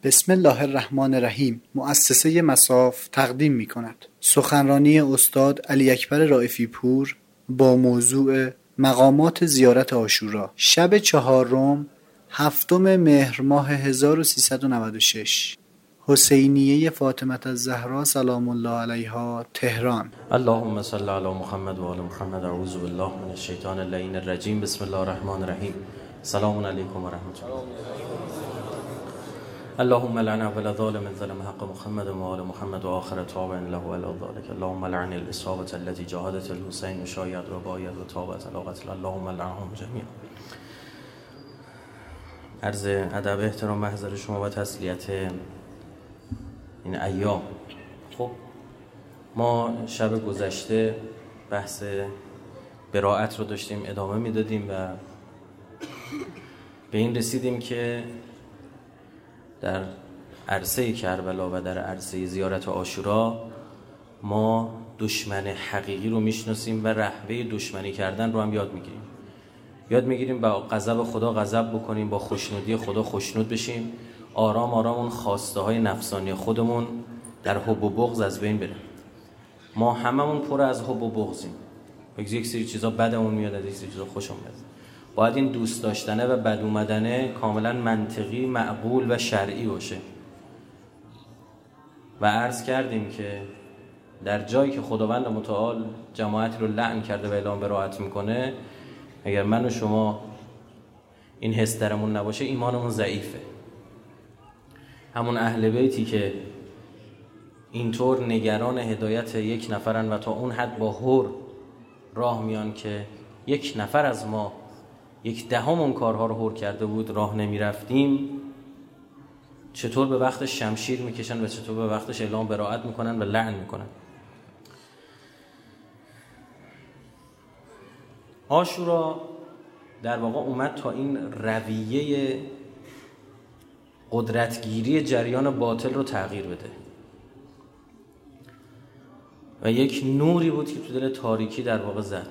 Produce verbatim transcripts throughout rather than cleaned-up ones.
بسم الله الرحمن الرحیم. مؤسسه مصاف تقدیم می کند سخنرانی استاد علی اکبر رائفی پور با موضوع مقامات زیارت عاشورا، شب چهارم هفتم مهر ماه هزار و سیصد و نود و شش، حسینیه فاطمه الزهرا سلام الله علیها، تهران. اللهم صل علی محمد و آل محمد. اعوذ بالله من الشیطان اللعین الرجیم. بسم الله الرحمن الرحیم. سلام علیکم و رحمت الله. اللهم لعن اول ظالم ظلم حق محمد و آل محمد و آخر تابع له علی ذلك. اللهم لعن الاصابه التي جاهدت الحسین و شاید و باید و تابت علی قتل. اللهم لعنهم جميعا. عرض ادب احترام محضر شما و تسلیت این ایام. خب ما شب گذشته بحث براءت رو داشتیم ادامه میدادیم و به این رسیدیم که در عرصه کربلا و در عرصه زیارت عاشورا ما دشمن حقیقی رو میشناسیم و رهبه دشمنی کردن رو هم یاد میگیریم. یاد میگیریم با غضب خدا غضب بکنیم، با خوشنودی خدا خوشنود بشیم، آرام آرام اون خواسته های نفسانی خودمون در حب و بغض از بین بره. ما هممون پر از حب و بغضیم. یک سری چیزا بدمون میاد، یک سری چیزا خوشمون میاد. باید این دوست داشتنه و بد اومدنه کاملا منطقی، معقول و شرعی باشه. و عرض کردیم که در جایی که خداوند متعال جماعتی رو لعن کرده و اعلام براءت میکنه، اگر من و شما این حس درمون نباشه ایمانمون ضعیفه. همون اهل بیتی که اینطور نگران هدایت یک نفرن و تا اون حد با هور راه میان که یک نفر از ما یک دهم اون کارها رو هور کرده بود راه نمی رفتیم، چطور به وقت شمشیر میکشن و چطور به وقتش اعلام براءت میکنن و لعن میکنن. عاشورا در واقع اومد تا این رویه قدرتگیری جریان باطل رو تغییر بده و یک نوری بود که تو دل تاریکی در واقع زد.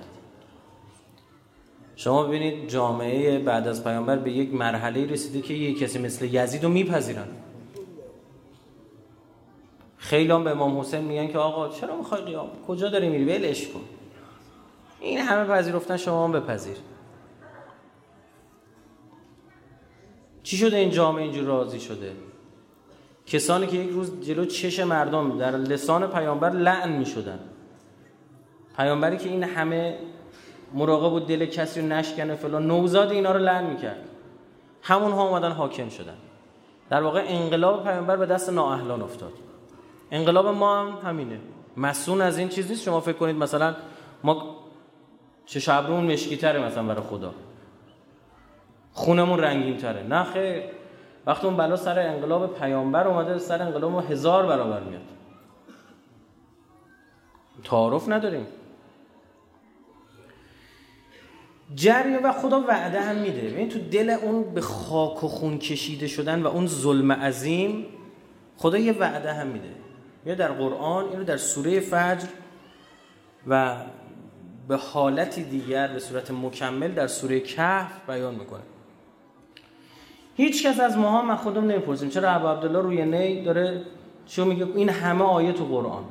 شما ببینید جامعه بعد از پیامبر به یک مرحله رسیده که یک کسی مثل یزید رو میپذیرن. خیلی هم به امام حسین میگن که آقا چرا میخوای قیام؟ کجا داری میری؟ ولش کن. این همه پذیرفتن، شما هم بپذیر. چی شده این جامعه اینجور راضی شده؟ کسانی که یک روز جلو چش مردم در لسان پیامبر لعن میشدن، پیامبری که این همه مراقب بود دل کسی رو نشکنه فلان، نوزاد اینا رو لعن میکرد، همون ها اومدن حاکم شدن. در واقع انقلاب پیامبر به دست نااهلان افتاد. انقلاب ما هم همینه. مسئول از این چیز نیست شما فکر کنید مثلا ما چه ابرومون مشکی تره مثلا برای خدا، خونمون رنگین تره. نه خیر، وقتی اون بلا سر انقلاب پیامبر اومده سر انقلاب ما هزار برابر میاد. تعارف نداریم. جریه و خدا وعده هم میده. ببین تو دل اون به خاک و خون کشیده شدن و اون ظلم عظیم خدا یه وعده هم میده. یا در قرآن اینو در سوره فجر و به حالتی دیگر به صورت مکمل در سوره کهف بیان میکنه. هیچ کس از ما هم من خودم نمیپرسیم چرا ابو عبدالله روی نی داره چون میگه این همه آیه تو قرآن،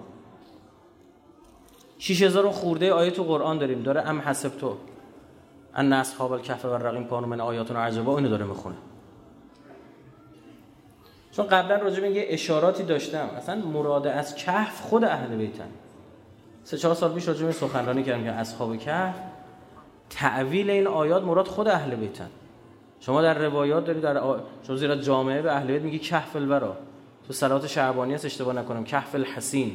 شش هزار خورده آیه تو قرآن داریم، داره ام حسب تو ان اصحاب الکهف و الرقیم کانوا من آیاتنا عجبا، اینو داره میخونه. چون قبلا راجع به یه اشاراتی داشتم، اصلا مراد از کهف خود اهل بیتن. سه چهار سال پیش راجع به سخنرانی کردم که اصحاب کهف تعویل این آیات مراد خود اهل بیتن. شما در روایات دارید، در آ... شما زیرا جامعه به اهل بیت میگی کهف الورا، تو صلات شعبانی است اشتباه نکنم، کهف الحسین.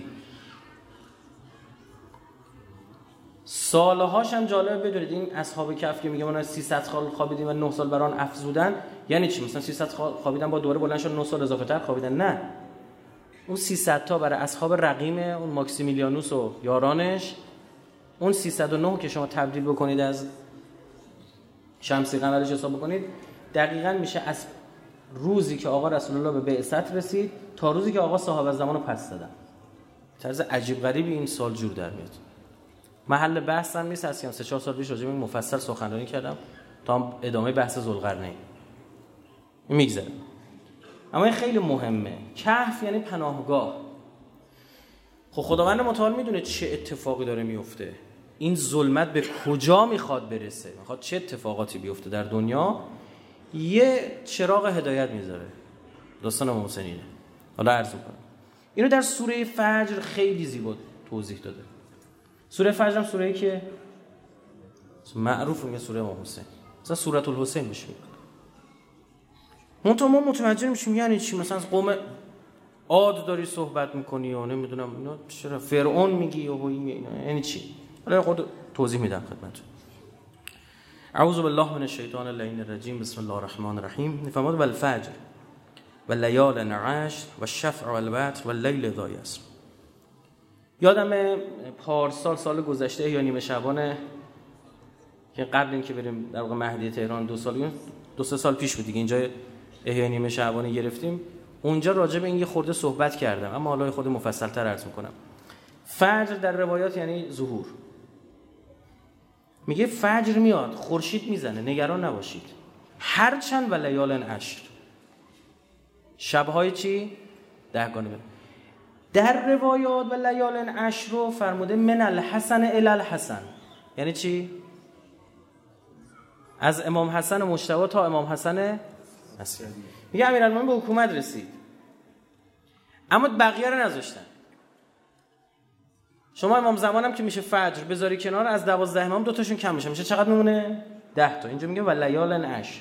سالهاش هم جالبه بدونید این اصحاب کهف که میگه ما سیصد سال خوابیدیم و نه سال بران افزودن، یعنی چی؟ مثلا سیصد خوابیدن با دوره بلند شد نه سال اضافه تر خوابیدن؟ نه، اون سیصد تا برای اصحاب رقیم اون ماکسیمیلیانوس و یارانش، اون سیصد و نه که شما تبدیل بکنید از شمسی قمرش حساب بکنید، دقیقاً میشه از روزی که آقا رسول الله به بعثت رسید تا روزی که آقا صحابه زمانو پس دادن. طرز عجیب غریبی این سال جور در میاد. محل بحث هم نیست، هستیم سه چهار سال پیش راجع به این مفصل سخنرانی کردم تا ادامه بحث ذوالقرنین میگذره. اما این خیلی مهمه. کهف یعنی پناهگاه. خب خداوند متعال میدونه چه اتفاقی داره میفته، این ظلمت به کجا میخواد برسه، میخواد چه اتفاقاتی بیفته در دنیا. یه چراغ هدایت میذاره. داستان امام حسینه. حالا عرض میکنم اینو در سوره فجر خیلی زیبا توضیح داده. سوره فجر هم سوره‌ای که معروف میگه سوره امام حسین، مثلا سورة الحسین میشه. منتها ما متوجه میشیم یعنی چی. مثلا از قوم عاد داری صحبت میکنی یا نمیدونم اینا چرا فرعون میگی یا اینا یعنی چی؟ حالا خود توضیح میدم خدمتتون. اعوذ بالله من الشیطان اللعین الرجیم. بسم الله الرحمن الرحیم. میفرماد والفجر واللیال عشر والشفع والوتر واللیل اذا یسر. یادم پارسال سال گذشته یا نیمه شعبان که قبل اینکه بریم در واقع مهدی تهران دو سال دو سه سال پیش بود دیگه اینجا احیا نیمه شعبان گرفتیم، اونجا راجع به این یه خورده صحبت کردم، اما حالا خود مفصل‌تر عرض می‌کنم. فجر در روایات یعنی ظهور. میگه فجر میاد، خورشید میزنه، نگران نباشید. هرچند و لیال عشر، شب‌های چی؟ دهگانه. در روایات و لیال عشر رو فرموده من الحسن الی الحسن. یعنی چی؟ از امام حسن مجتبی تا امام حسن عسکری. میگه امیرالمومنین به حکومت رسید، اما بقیه رو نذاشتن. شما امام زمانم که میشه فجر بذاری کنار، از دوازده امام دو تاشون کم میشه، میشه چقدر میمونه؟ ده تا. اینجا میگه و لیال عشر.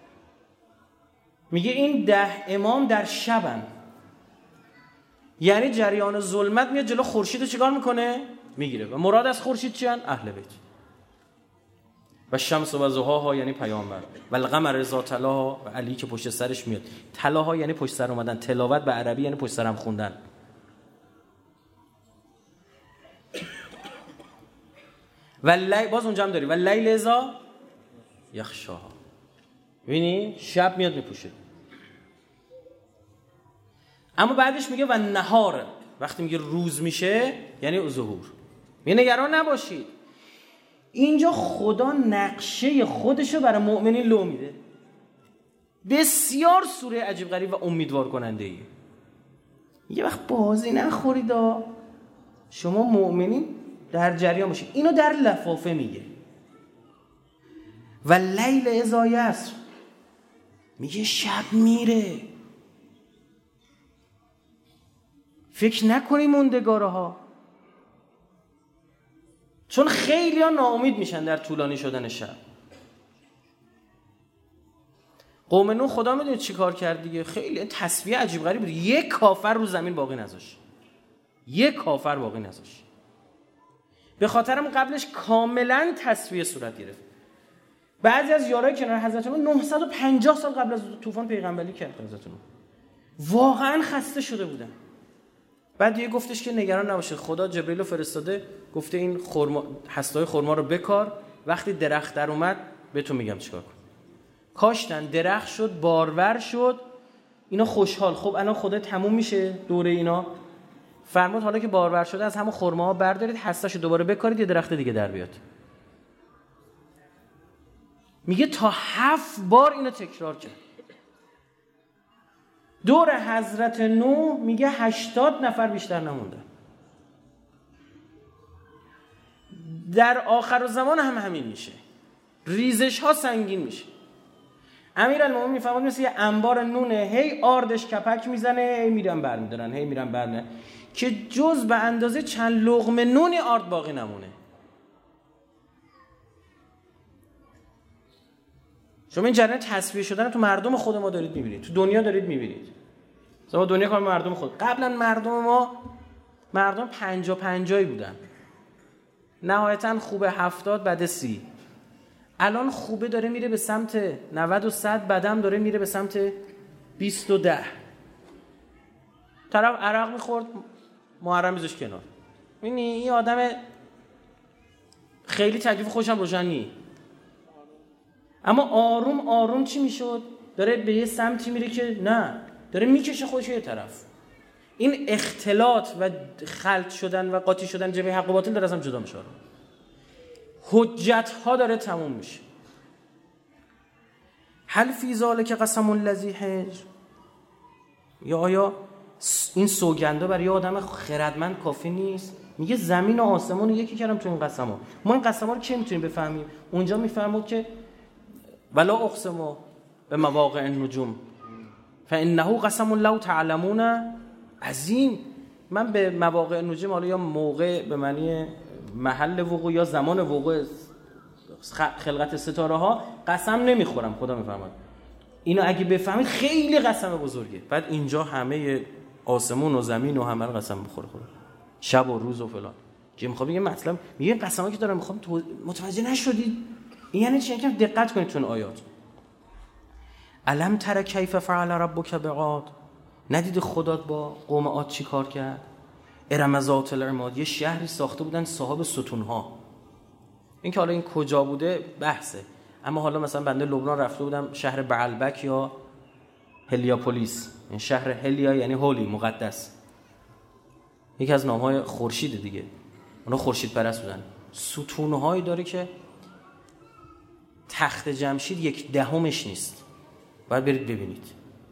میگه این ده امام در شبن، یعنی جریان ظلمت میاد جلو خورشید رو چیکار میکنه؟ میگیره. و مراد از خورشید چیان؟ اهل بیت. و شمس و ضحاها یعنی پیامبر، و القمر اذا تلاها و علی که پشت سرش میاد. تلاها یعنی پشت سر اومدن، تلاوت به عربی یعنی پشت سرم خوندن. و لیل، باز اونجا هم داری و لیل اذا یغشاها. ببینی شب میاد میپوشه. اما بعدش میگه و نهار، وقتی میگه روز میشه یعنی ظهور. میگه نگران نباشید. اینجا خدا نقشه خودشو برای مؤمنین لو میده. بسیار سوره عجیب غریب و امیدوار کننده ایه. یه وقت بازی نخورید، شما مؤمنین در جریان باشید. اینو در لفافه میگه. و لیل اذا یسر، میگه شب میره. فکر نکنی موندگاره ها، چون خیلی ها ناامید میشن در طولانی شدن شب. قوم نوح خدا میدونه چی کار کرد دیگه. خیلی تصفیه عجیب غریب بود. یک کافر رو زمین باقی نذاشت، یک کافر باقی نذاشت. به خاطرم قبلش کاملا تصفیه صورت گرفت. بعضی از یارای کنار حضرت نوح نهصد و پنجاه سال قبل از طوفان پیغمبری کرد. حضرت نوح واقعا خسته شده بودن. بعد دیگه گفتش که نگران نباشه، خدا جبرئیل رو فرستاده، گفته این خرما هسته‌های خرما رو بکار، وقتی درخت در اومد بهتون میگم چیکار کن. کاشتن، درخت شد، بارور شد، اینا خوشحال. خب الان خدا تموم میشه دوره اینا، فرمود حالا که بارور شده از همون خرماها بردارید، هسته‌شو دوباره بکارید، یه درخت دیگه در بیاد. میگه تا هفت بار اینو تکرار کرد. دور حضرت نوح میگه هشتاد نفر بیشتر نموندن. در آخر زمان هم همین میشه، ریزش ها سنگین میشه. امیرالمومنین میفهمد مثل یه انبار نونه، هی آردش کپک میزنه، هی میرن برمیدارن، هی میرن برمیدارن، که جز به اندازه چند لقمه نونی آرد باقی نمونه. شما این جریان تصفیه شدن تو مردم خود ما دارید میبینید، تو دنیا دارید میبینید. شما دنیا کار مردم خود. قبلا مردم ما مردم پنجا پنجایی بودن، نهایتا خوبه هفتاد بعد سی. الان خوبه داره میره به سمت نود و صد، بعدم داره میره به سمت بیست و ده. طرف عرق میخورد، محرم میذاش کنار. ببینی این آدم خیلی تکلیف خوشم روشن نی، اما آروم آروم چی میشد؟ داره به یه سمتی میره که نه، داره میکشه خودش یه طرف. این اختلاط و خلط شدن و قاطی شدن جبهه حق و باطل داره از هم جدا میشه. حجت ها داره تموم میشه. هل فی ذلک قسم الذی حجر، یا آیا این سوگنده برای آدم خردمند کافی نیست؟ میگه زمین و آسمون رو یکی کردم تو این قسم‌ها. ما این قسم‌ها رو کی میتونیم بفهمیم؟ اونجا میفرمود که ولا اقسم به مواقع النجوم فانه قسم لو تعلمون عظیم. من به مواقع النجوم، حالا یا موقع به معنی محل وقوع یا زمان وقوع خلقت ستاره ها، قسم نمیخورم. خدا میفرماد اینو اگه بفهمید خیلی قسم بزرگه. بعد اینجا همه آسمون و زمین و همه رو قسم بخوره، خدا شب و روز و فلان. که میخوام بگم مطلب میگه قسمایی که دارم میخوام تو... متوجه نشدید این یعنی چی؟ یکم دقت کنید تو این آیات. الم تر کیف فعل ربک بعاد، ندید خدات با قوم عاد چی کار کرد؟ ارم ذات العماد، یه شهری ساخته بودن صاحب ستونها. این که حالا این کجا بوده بحثه، اما حالا مثلا بنده لبنان رفته بودم شهر بعلبک یا هلیاپولیس. این شهر هلیا یعنی هولی، مقدس، یکی از نام‌های خورشید دیگه. اونا خورشید پرست بودن. ستونهایی داره که تخت جمشید یک دهمش نیست. باید برید ببینید.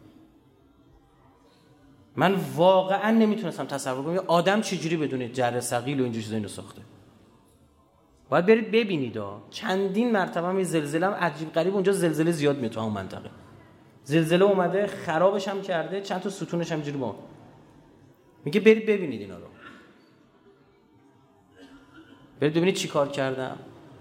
من واقعا نمیتونستم تصور کنم یه آدم چجوری بدون جره ثقیل و اینجور چیزا اینو ساخته. باید برید ببینید. ها چندین مرتبه هم زلزله هم عجیب غریب اونجا زلزله زیاد میاد تو اون منطقه. زلزله اومده خرابش هم کرده، چند تا ستونش هم اینجوری با. میگه برید ببینید اینا رو. برید ببینید چی کار کردم.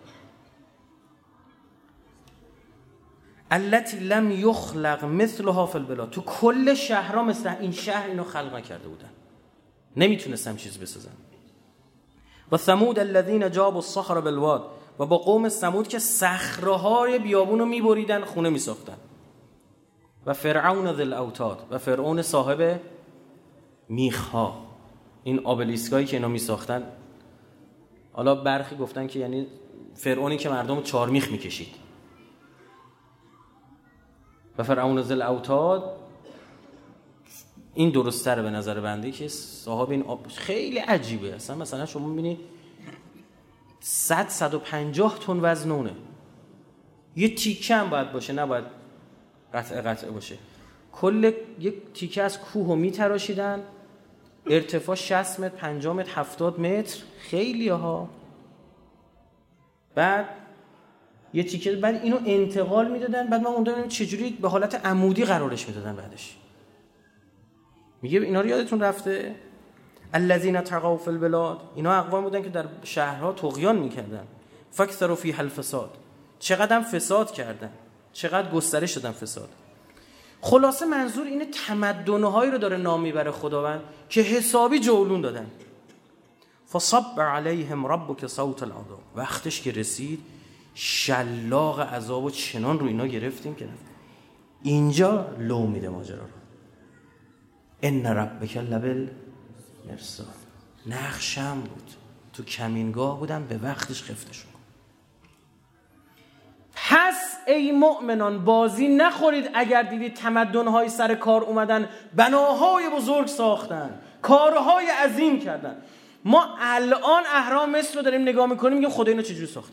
التي لم يخلق مثلها في البلاد، تو کل شهرها مثل این شهر اینو خلق نکرده بودن، نمیتونستم چیز بسازن. و ثمود الذين جابوا الصخر بالواد، و با قوم ثمود که صخره‌های بیابون رو میبریدن خونه میساختن. و فرعون ذی الاوتاد، و فرعون صاحب میخها، این آبلیسکایی که اینا میساختن. حالا برخی گفتن که یعنی فرعونی که مردم چهار میخ میکشید. و فرعون ذی الاوتاد این درست تره به نظر بنده که صاحب این آب خیلی عجیبه. اصلا مثلا شما میبینید صد صد و پنجاه تن وزنونه، یه تیکه هم باید باشه، نباید قطعه قطعه باشه. کل یک تیکه از کوه رو میتراشیدن، ارتفاع شصت متر، پنجاه متر، هفتاد متر، خیلی ها. بعد یه تیکه بعد اینو انتقال میدادن. بعد ما موندم چجوری به حالت عمودی قرارش میدادن. بعدش میگه اینا رو یادتون رفته؟ الذين طغوا في البلاد، اینا اقوام بودن که در شهرها طغیان میکردن. فاکثروا فیها الفساد، چقدر فساد کردن، چقدر گسترش دادن فساد. خلاصه منظور اینه تمدن‌هایی رو داره نام میبره خداوند که حسابی جولون دادن. فصب علیهم ربک صوت العذاب، وقتش که رسید شلاق عذاب و چنان رو اینا گرفتیم که اینجا لو میده ماجرا رو. ان ربک لبل مرصاد، نقشم بود، تو کمینگاه بودم، به وقتش خفتشون. پس ای مؤمنان بازی نخورید اگر دیدید تمدن‌های سر کار اومدن، بناهای بزرگ ساختن، کارهای عظیم کردن. ما الان اهرام مصر رو داریم نگاه میکنیم، میگیم خدا اینو چجوری ساخته.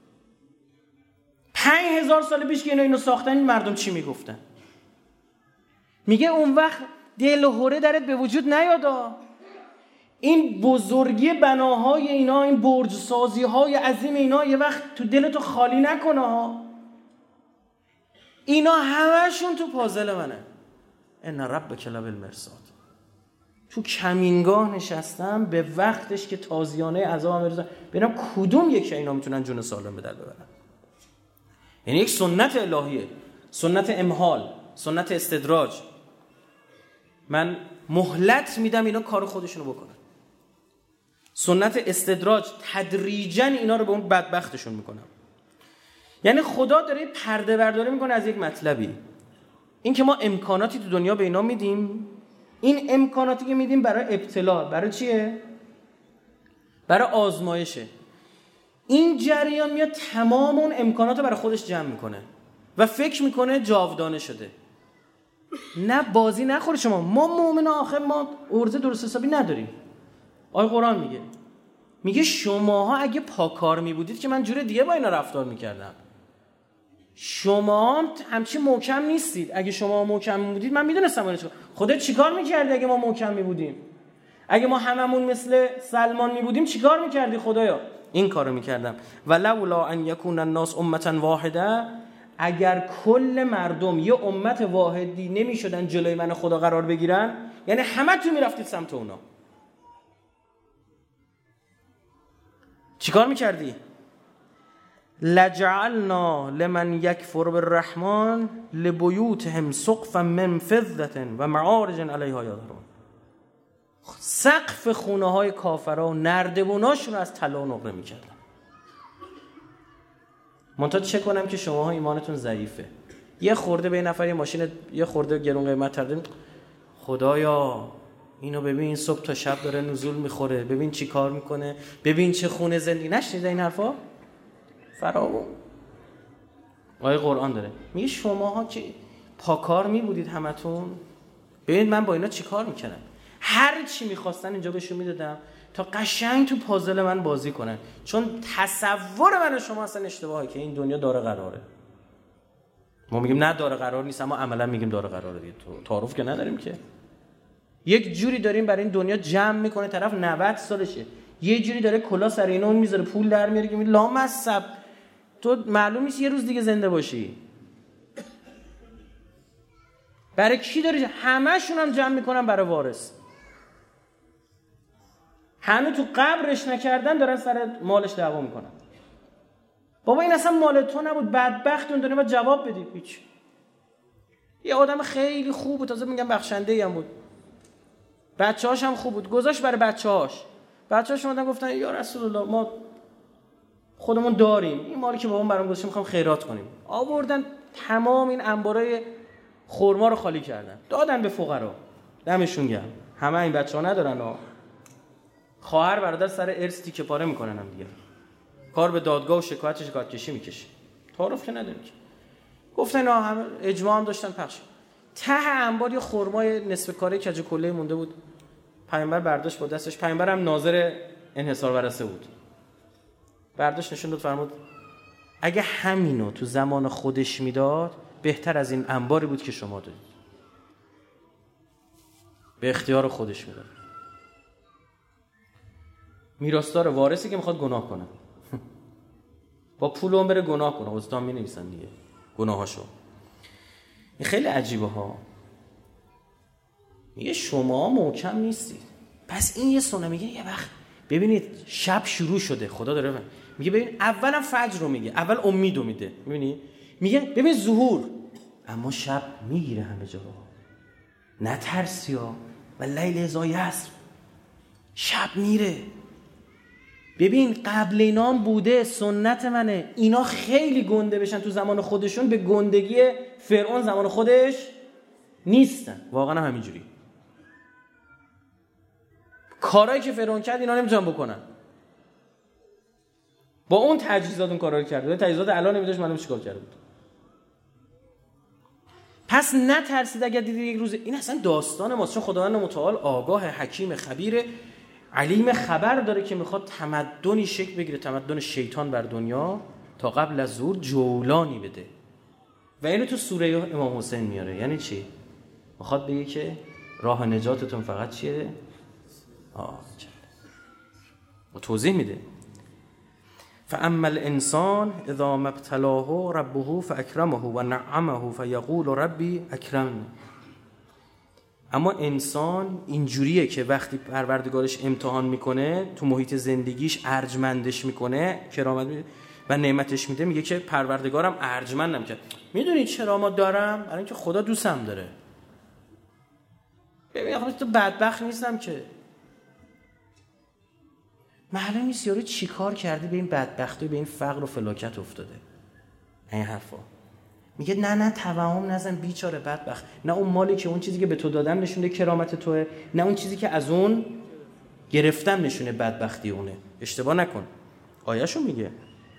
پنج هزار سال پیش که اینا اینو ساختن این مردم چی میگفتن؟ میگه اون وقت دل و هوره درت به وجود نیادا. این بزرگی بناهای اینا، این برج سازی های عظیم اینا یه وقت تو دلتو خالی نکنه ها. اینا همشون تو پازل منه. ان ربک لبالمرصاد، تو کمینگاه نشستم به وقتش که تازیانه عذاب میرسه. ببینم کدوم یکی اینا میتونن جون سالم به در ببرن. یعنی یک سنت الهیه، سنت امهال، سنت استدراج. من مهلت میدم اینا کار خودشونو بکنن. سنت استدراج، تدریجاً اینا رو به اون بدبختشون میکنم. یعنی خدا داره پرده برداری میکنه از یک مطلبی، این که ما امکاناتی تو دنیا به اینا میدیم. این امکاناتی که میدیم برای ابتلا، برای چیه؟ برای آزمایشه. این جریان میاد تمام اون امکانات رو برای خودش جمع میکنه و فکر میکنه جاودانه شده. نه بازی نخوره شما. ما مؤمن آخر ما ارزه درست حسابی نداریم. آیه قرآن میگه میگه شماها اگه پاکار میبودید که من جور دیگه با اینا رفتار میکردم. شما همچین محکم نیستید. اگه شما محکم بودید من میدونستم اون چیکار. خودت چیکار میکردی اگه ما محکم میبودیم؟ اگه ما هممون مثل سلمان میبودیم چیکار میکردی خدایا؟ این کارو میکردم. ولولا ان یکون الناس امه واحده، اگر کل مردم یه امت واحدی نمیشدن جلوی من خدا قرار بگیرن، یعنی همه تو میرفتید سمت اونا، چیکار میکردی؟ لجعلنا لمن یکفر بالرحمن لبیوتهم سقفا من فضة و معارج علیها یظهرون. سقف خونه های کافرها و نردبوناشون رو از طلا و نقره میکردن. منتها چه کنم که شماها ایمانتون ضعیفه. یه خورده به نفر یه ماشین یه خورده گرون قیمت تردیم، خدایا اینو ببین صبح تا شب داره نزول میخوره، ببین چی کار میکنه، ببین چه خونه زندگی. نشنیده این حرفا؟ فراوون آیه قرآن داره میگه شماها که پاکار میبودید همتون، ببین من با اینا چی کار میکنم، هر چی میخواستن اینجا بهشون میدادم تا قشنگ تو پازل من بازی کنن، چون تصور من و شما اصلا اشتباهه که این دنیا داره قراره. ما میگیم نه داره قرار نیست، اما عملا میگیم داره قراره دیگه، تو تعارف که نداریم که. یک جوری داریم برای این دنیا جمع میکنه، طرف نود سالشه یه جوری داره کلا سر اینا اون میذاره پول در میاره که لامصب تو معلوم نیست یه روز دیگه زنده باشی. برای کی داری؟ همه‌شون هم جمع میکنن برای وارث. همه تو قبرش نکردن دارن سر مالش دعوا میکنن. بابا این اصلا مال تو نبود، بدبختون داره، باید جواب بدی. هیچ. یه آدم خیلی خوب بود، تازه میگم بخشنده‌ای هم بود، بچه‌هاش هم خوب بود، گذاشت برای بچه‌هاش. بچه‌هاش اومدن گفتن یا رسول الله ما خودمون داریم، این مالی که بابام برام گذاشته میخوام خیرات کنیم. آوردن تمام این انبارای خرما رو خالی کردن، دادن به فقرا. دمشون گرم. همه این بچه‌ها ندارن ها. خواهر برادر سر ارث تیکه پاره میکنن هم دیگه. کار به دادگاه و شکایت شکایت کشی میکشه. تعارف که نداریم که. گفتن اینا همه اجماع هم داشتن پخش. ته انبار یه خرمای نصف کاره کج کله مونده بود. پیامبر برداشت با دستش، پیامبر هم ناظر انحصار ورثه بود. برداشت نشون داد، فرمود اگه همینو تو زمان خودش میداد بهتر از این انباری بود که شما دادید. به اختیار خودش میداد. میراثدار وارثی که میخواد گناه کنه با پول اون بره گناه کنه. استاد می نویسن دیگه گناهاشو. این خیلی عجیبه ها. میگه شما محکم نیستید. پس این یه سنت. میگه یه وقت ببینید شب شروع شده، خدا داره میگه ببین اولا فجر رو میگه، اول امیدو میده. میبینی میگه ببین ظهور، اما شب میگیره همه جا. نترسیا و لیل اذا یسر، شب میره. ببین قبل اینا هم بوده، سنت منه. اینا خیلی گنده بشن تو زمان خودشون، به گندگی فرعون زمان خودش نیستن. واقعا هم همینجوری. کارهایی که فرعون کرد اینا نمیتونن بکنن. با اون تجهیزات اون کارا رو کرده. تجهیزات الان نمیدونش معلوم چیکار کرده بود. پس نترسید اگر دیدید یک روز. این اصلا داستان ماست، چون خداوند متعال آگاه، حکیم، خبیر، علیم، خبر داره که میخواد تمدنی شکل بگیره، تمدن شیطان بر دنیا، تا قبل از ظهور جولانی بده. و اینو تو سوره امام حسین میاره. یعنی چی؟ میخواد بگه که راه نجاتتون فقط چیه؟ آه چه و توضیح میده. فاما الانسان اذا ما ابتلاه ربه فاکرمه و نعمه فیقول ربی اکرمنی. اما انسان اینجوریه که وقتی پروردگارش امتحان میکنه، تو محیط زندگیش ارجمندش میکنه، کرامت میده و نعمتش میده، میگه که پروردگارم ارجمندم کرد. میدونی چرا ما دارم؟ برای اینکه خدا دوستم داره. ببین خب تو بدبخت نیستم که. معلوم نیست یارو چی کار کرده به این بدبختی، به این فقر و فلاکت افتاده. این حرفا میگه نه نه توهم نزن بیچاره بدبخت. نه اون مالی که اون چیزی که به تو دادم نشونه کرامت توه، نه اون چیزی که از اون گرفتم نشونه بدبختی اونه. اشتباه نکن. آیه‌شو میگه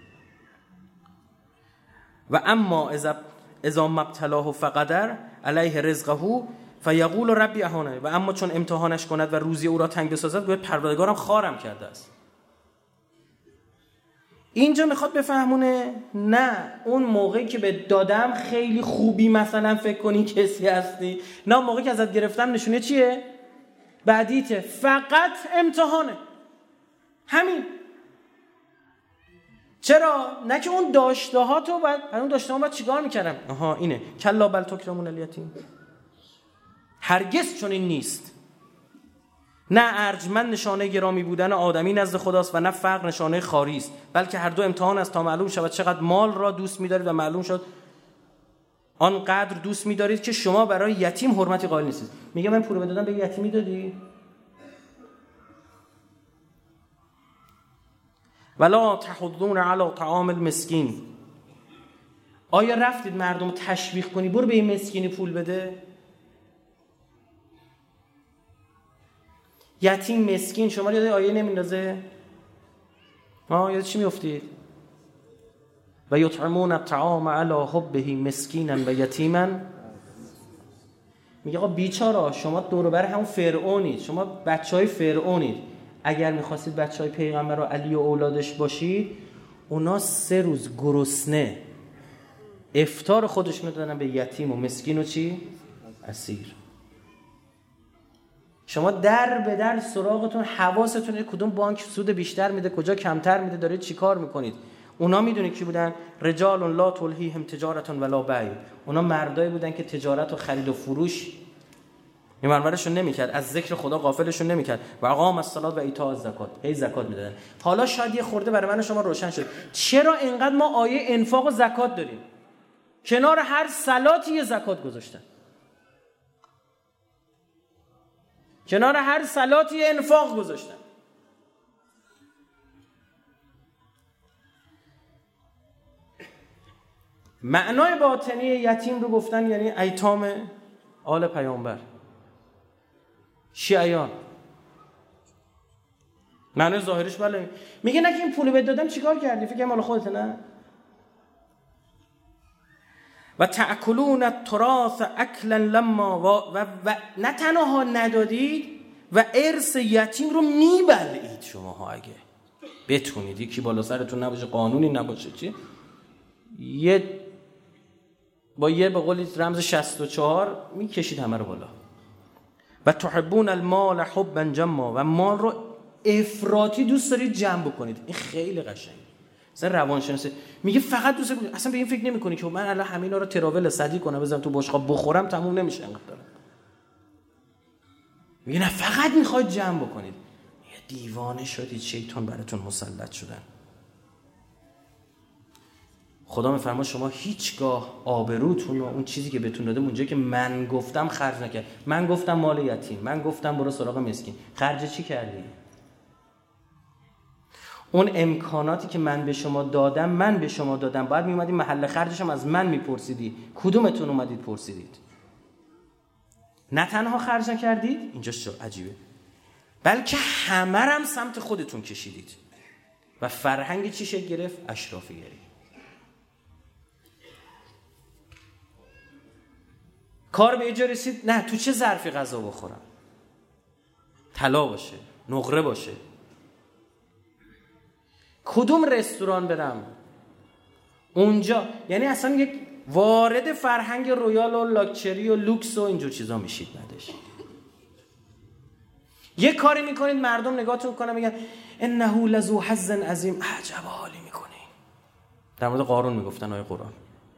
و اما اذا اذا مبتلاه فقدر علیه رزقه فیقول ربی اهانه. و اما چون امتحانش کند و روزی او را تنگ بسازد، گوید پروردگارم خارم کرده است. اینجا میخواد بفهمونه نه اون موقعی که به دادم خیلی خوبی مثلا فکر کنی کسی هستی، نه اون موقعی که ازت گرفتم نشونه چیه؟ بعدیته، فقط امتحانه. همین. چرا؟ نه که اون داشته ها تو باید، اون داشته ها باید چیکار میکردم؟ آها اینه، کلا بل تکرمون الیتیم. هرگز چون این نیست. نه ارجمند نشانه گرامی بودن آدمی نزد خداست و نه فقر نشانه خاری است، بلکه هر دو امتحان است تا معلوم شود چقدر مال را دوست می‌دارید و معلوم شد آنقدر دوست می‌دارید که شما برای یتیم حرمتی قائل نیستید. میگه من پول بدادم به یتیمی دادی؟ ولا تحضون علی طعام المسکین. آیا رفتید مردم رو تشویق کنی برو به این مسکینی پول بده؟ یتیم مسکین شما یاد آیه نمیندازه؟ ها یاد چی میافتید؟ و یطعمون الطعام علی حبه مسکینا و یتیما. میگه آقا بیچارا شما دور و بر همون فرعونید، شما بچهای فرعونید. اگر میخواستید بچهای پیغمبر و علی و اولادش باشید، اونا سه روز گرسنه افطار خودشونو دادن به یتیم و مسکین و چی؟ اسیر. شما در به در سراغتون حواستون کدوم بانک سود بیشتر میده کجا کمتر میده دارید چی کار میکنید. اونا میدونید کی بودن؟ رجال لا تلهیهم تجارت ولا بیع. اونا مردایی بودن که تجارت و خرید و فروش منورشون نمیکرد، از ذکر خدا غافلشون نمیکرد و اقام الصلاه و ایتاء الزکات، هی زکات میدادن. حالا شاید یه خورده برای من شما روشن شد چرا اینقدر ما آیه انفاق و زکات داریم. کنار هر صلاتی یه زکات گذاشتن، کنار هر صلاتی انفاق گذاشتن. معنای باطنی یتیم رو گفتن یعنی ایتام آل پیامبر، شیعیان. معنای ظاهرش بله. میگه نه که این پول بهت دادم چیکار کردی؟ فکر مال خودت نه؟ و تأکلون التراث اکلا لما و, و, و نه تنها ندادید و ارث یتیم رو میبلعید شماها. اگه بتونید یکی بالا سرتون نباشه، قانونی نباشه، چی یه با یه به قولی رمز شصت و چهار میکشید همه رو بالا. و تحبون المال حبا جما و مال رو افراطی دوست دارید جمع بکنید. این خیلی قشنگه. مثلا روانشناسی میگه فقط دوست داری، اصلا به این فکر نمی‌کنی که من الان همینا رو تراول صدی کنم بزنم تو بشقاب بخورم تموم نمیشه انقدر دارم. میگه نه فقط میخواید جمع بکنید. میگه دیوانه شدید، شیطان براتون مسلط شدن. خدا میفرما شما هیچگاه آبروتون و اون چیزی که بهتون داده اونجایی که من گفتم خرج نکرد. من گفتم مال یتیم، من گفتم برو سراغ مسکین، خرج چی کردی؟ اون امکاناتی که من به شما دادم من به شما دادم، باید میومدی محل خرجش هم از من میپرسیدی. کدومتون اومدید پرسیدید؟ نه تنها خرج نکردید، اینجا چه عجیبه، بلکه همه هم سمت خودتون کشیدید. و فرهنگ چی شکل گرفت؟ اشرافیگری. کار به اینجا رسید نه تو چه ظرفی غذا بخورم، طلا باشه، نقره باشه، کدوم رستوران برم اونجا. یعنی اصلا یک وارد فرهنگ رویال و لاکچری و لوکس و اینجور چیزا میشید. بعدش یه کاری میکنید مردم نگاهتون کنن میگن انه لذو حظ عظیم، عجب حالی میکنی. در مورد قارون میگفتن آیه قرآن.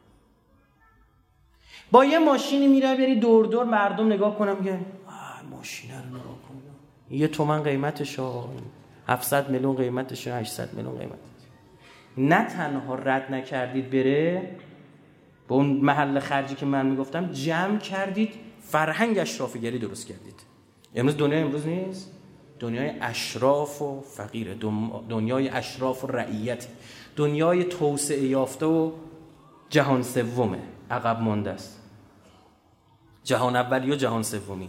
با یه ماشینی میره بری دور دور مردم نگاه کنم میگن ماشین رو نگاه کن، یه تومن قیمتشه، هفتصد میلیون قیمتشه، هشتصد میلیون قیمتشه. نه تنها رد نکردید بره به اون محل خرجی که من میگفتم، جمع کردید، فرهنگ اشرافیگری درست کردید. امروز دنیا امروز نیست، دنیای اشراف و فقیره، دنیای اشراف و رعیت، دنیای توسعه یافته و جهان سومه، عقب مانده است. جهان اولی و جهان سومی.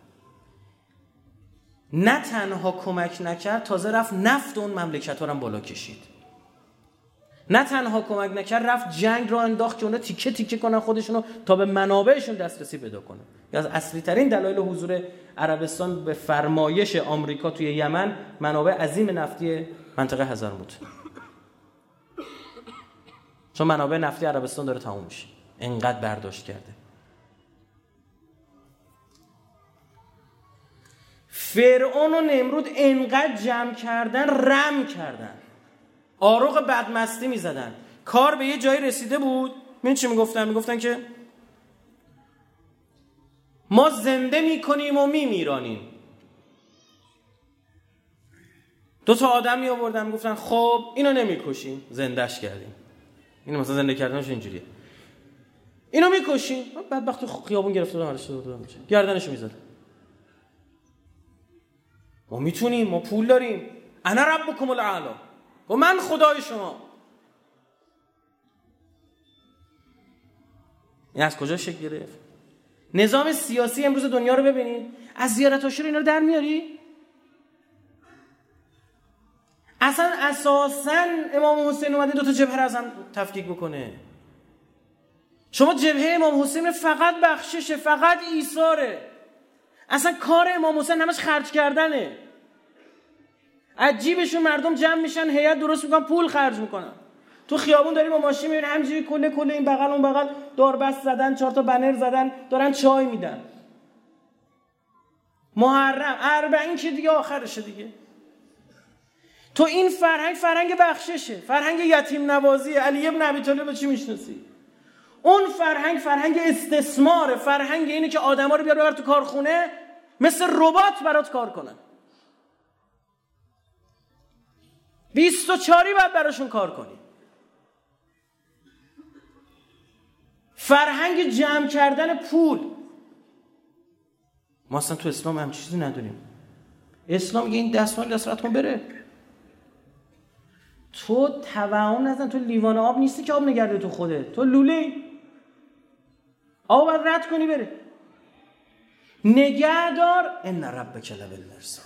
نه تنها کمک نکرد، تازه رفت نفت اون مملکت‌ها رو هم بالا کشید. نه تنها کمک نکرد، رفت جنگ را انداخت که اونا تیکه تیکه کنن خودشونو تا به منابعشون دسترسی پیدا کنن. از اصلی ترین دلایل حضور عربستان به فرمایش آمریکا توی یمن منابع عظیم نفتی منطقه حضرموت. چون منابع نفتی عربستان داره تموم میشه، انقدر برداشت کرده. فرعون و نمرود انقدر جمع کردن، رم کردن، آروغ بدمستی میزدن. کار به یه جایی رسیده بود، من چی میگفتن؟ میگفتن که ما زنده میکنیم و میمیرانیم. دو تا آدم می آوردن میگفتن خب اینو نمیکشیم، زندهش کردیم. اینو مثلا زنده کردنش اینجوریه، اینو میکشیم، بدبخت خیابون گرفته بودن ارشته دادن میشه، گردنشو میزدن. ما میتونیم، ما پول داریم، انا ربکم الاعلی، و من خدای شما. این از کجا شکل گرفت؟ نظام سیاسی امروز دنیا رو ببینید، از زیارت عاشور اینا رو در میاری؟ اصلا اساساً امام حسین اومده دو تا جبهه رو از هم تفکیک بکنه. شما جبهه امام حسین فقط بخششه، فقط ایثاره. اصلا کار امام حسین همش خرج کردنه. عجیبشون مردم جمع میشن، هیئت درست میکنن، پول خرج میکنن. تو خیابون داری با ماشین میبینی همینجوری کله کله این بغل اون بغل داربست زدن، چهار تا بنر زدن، دارن چای میدن. محرم اربعین که دیگه آخرشه دیگه. تو این فرهنگ فرهنگ بخششه، فرهنگ یتیم نوازی. علی ابن ابی طالب رو چی میشناسی؟ اون فرهنگ فرهنگ استثماره، فرهنگ اینه که آدما رو بیار ببر تو کارخونه مثل ربات برات کار کنن. بیست و چاری باید براشون کار کنی. فرهنگ جمع کردن پول. ما اصلا تو اسلام هم چیزی نداریم. اسلام میگه این دستمال دست کن بره. تو توهم نزن، تو لیوان آب نیستی که آب نگرده تو خودت، تو لوله آب باید رد کنی بره. نگه دار، ان ربک لبالمرصاد،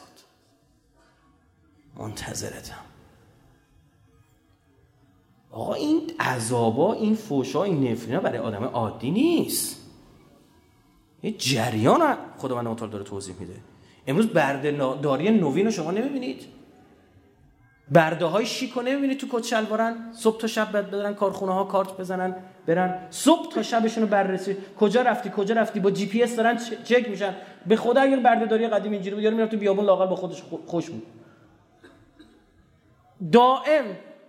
منتظرتم. آقا این عذابا، این فوشا، این نفرینا برای آدم عادی نیست. یه جریان خداوند متعال داره توضیح میده. امروز بردهداری نوین رو شما نمیبینید؟ برده های شیک رو نمیبینید تو کت شلوارن؟ صبح تا شب باید بدارن کارخونه ها کارت بزنن برن، صبح تا شبشون رو بررسی، کجا رفتی کجا رفتی، با جی پی اس دارن چک میشن. به خدا اگر بردهداری قدیم اینجوری بود، یارو میرفت تو بیابون لااقل با خودش خوش بود. دائم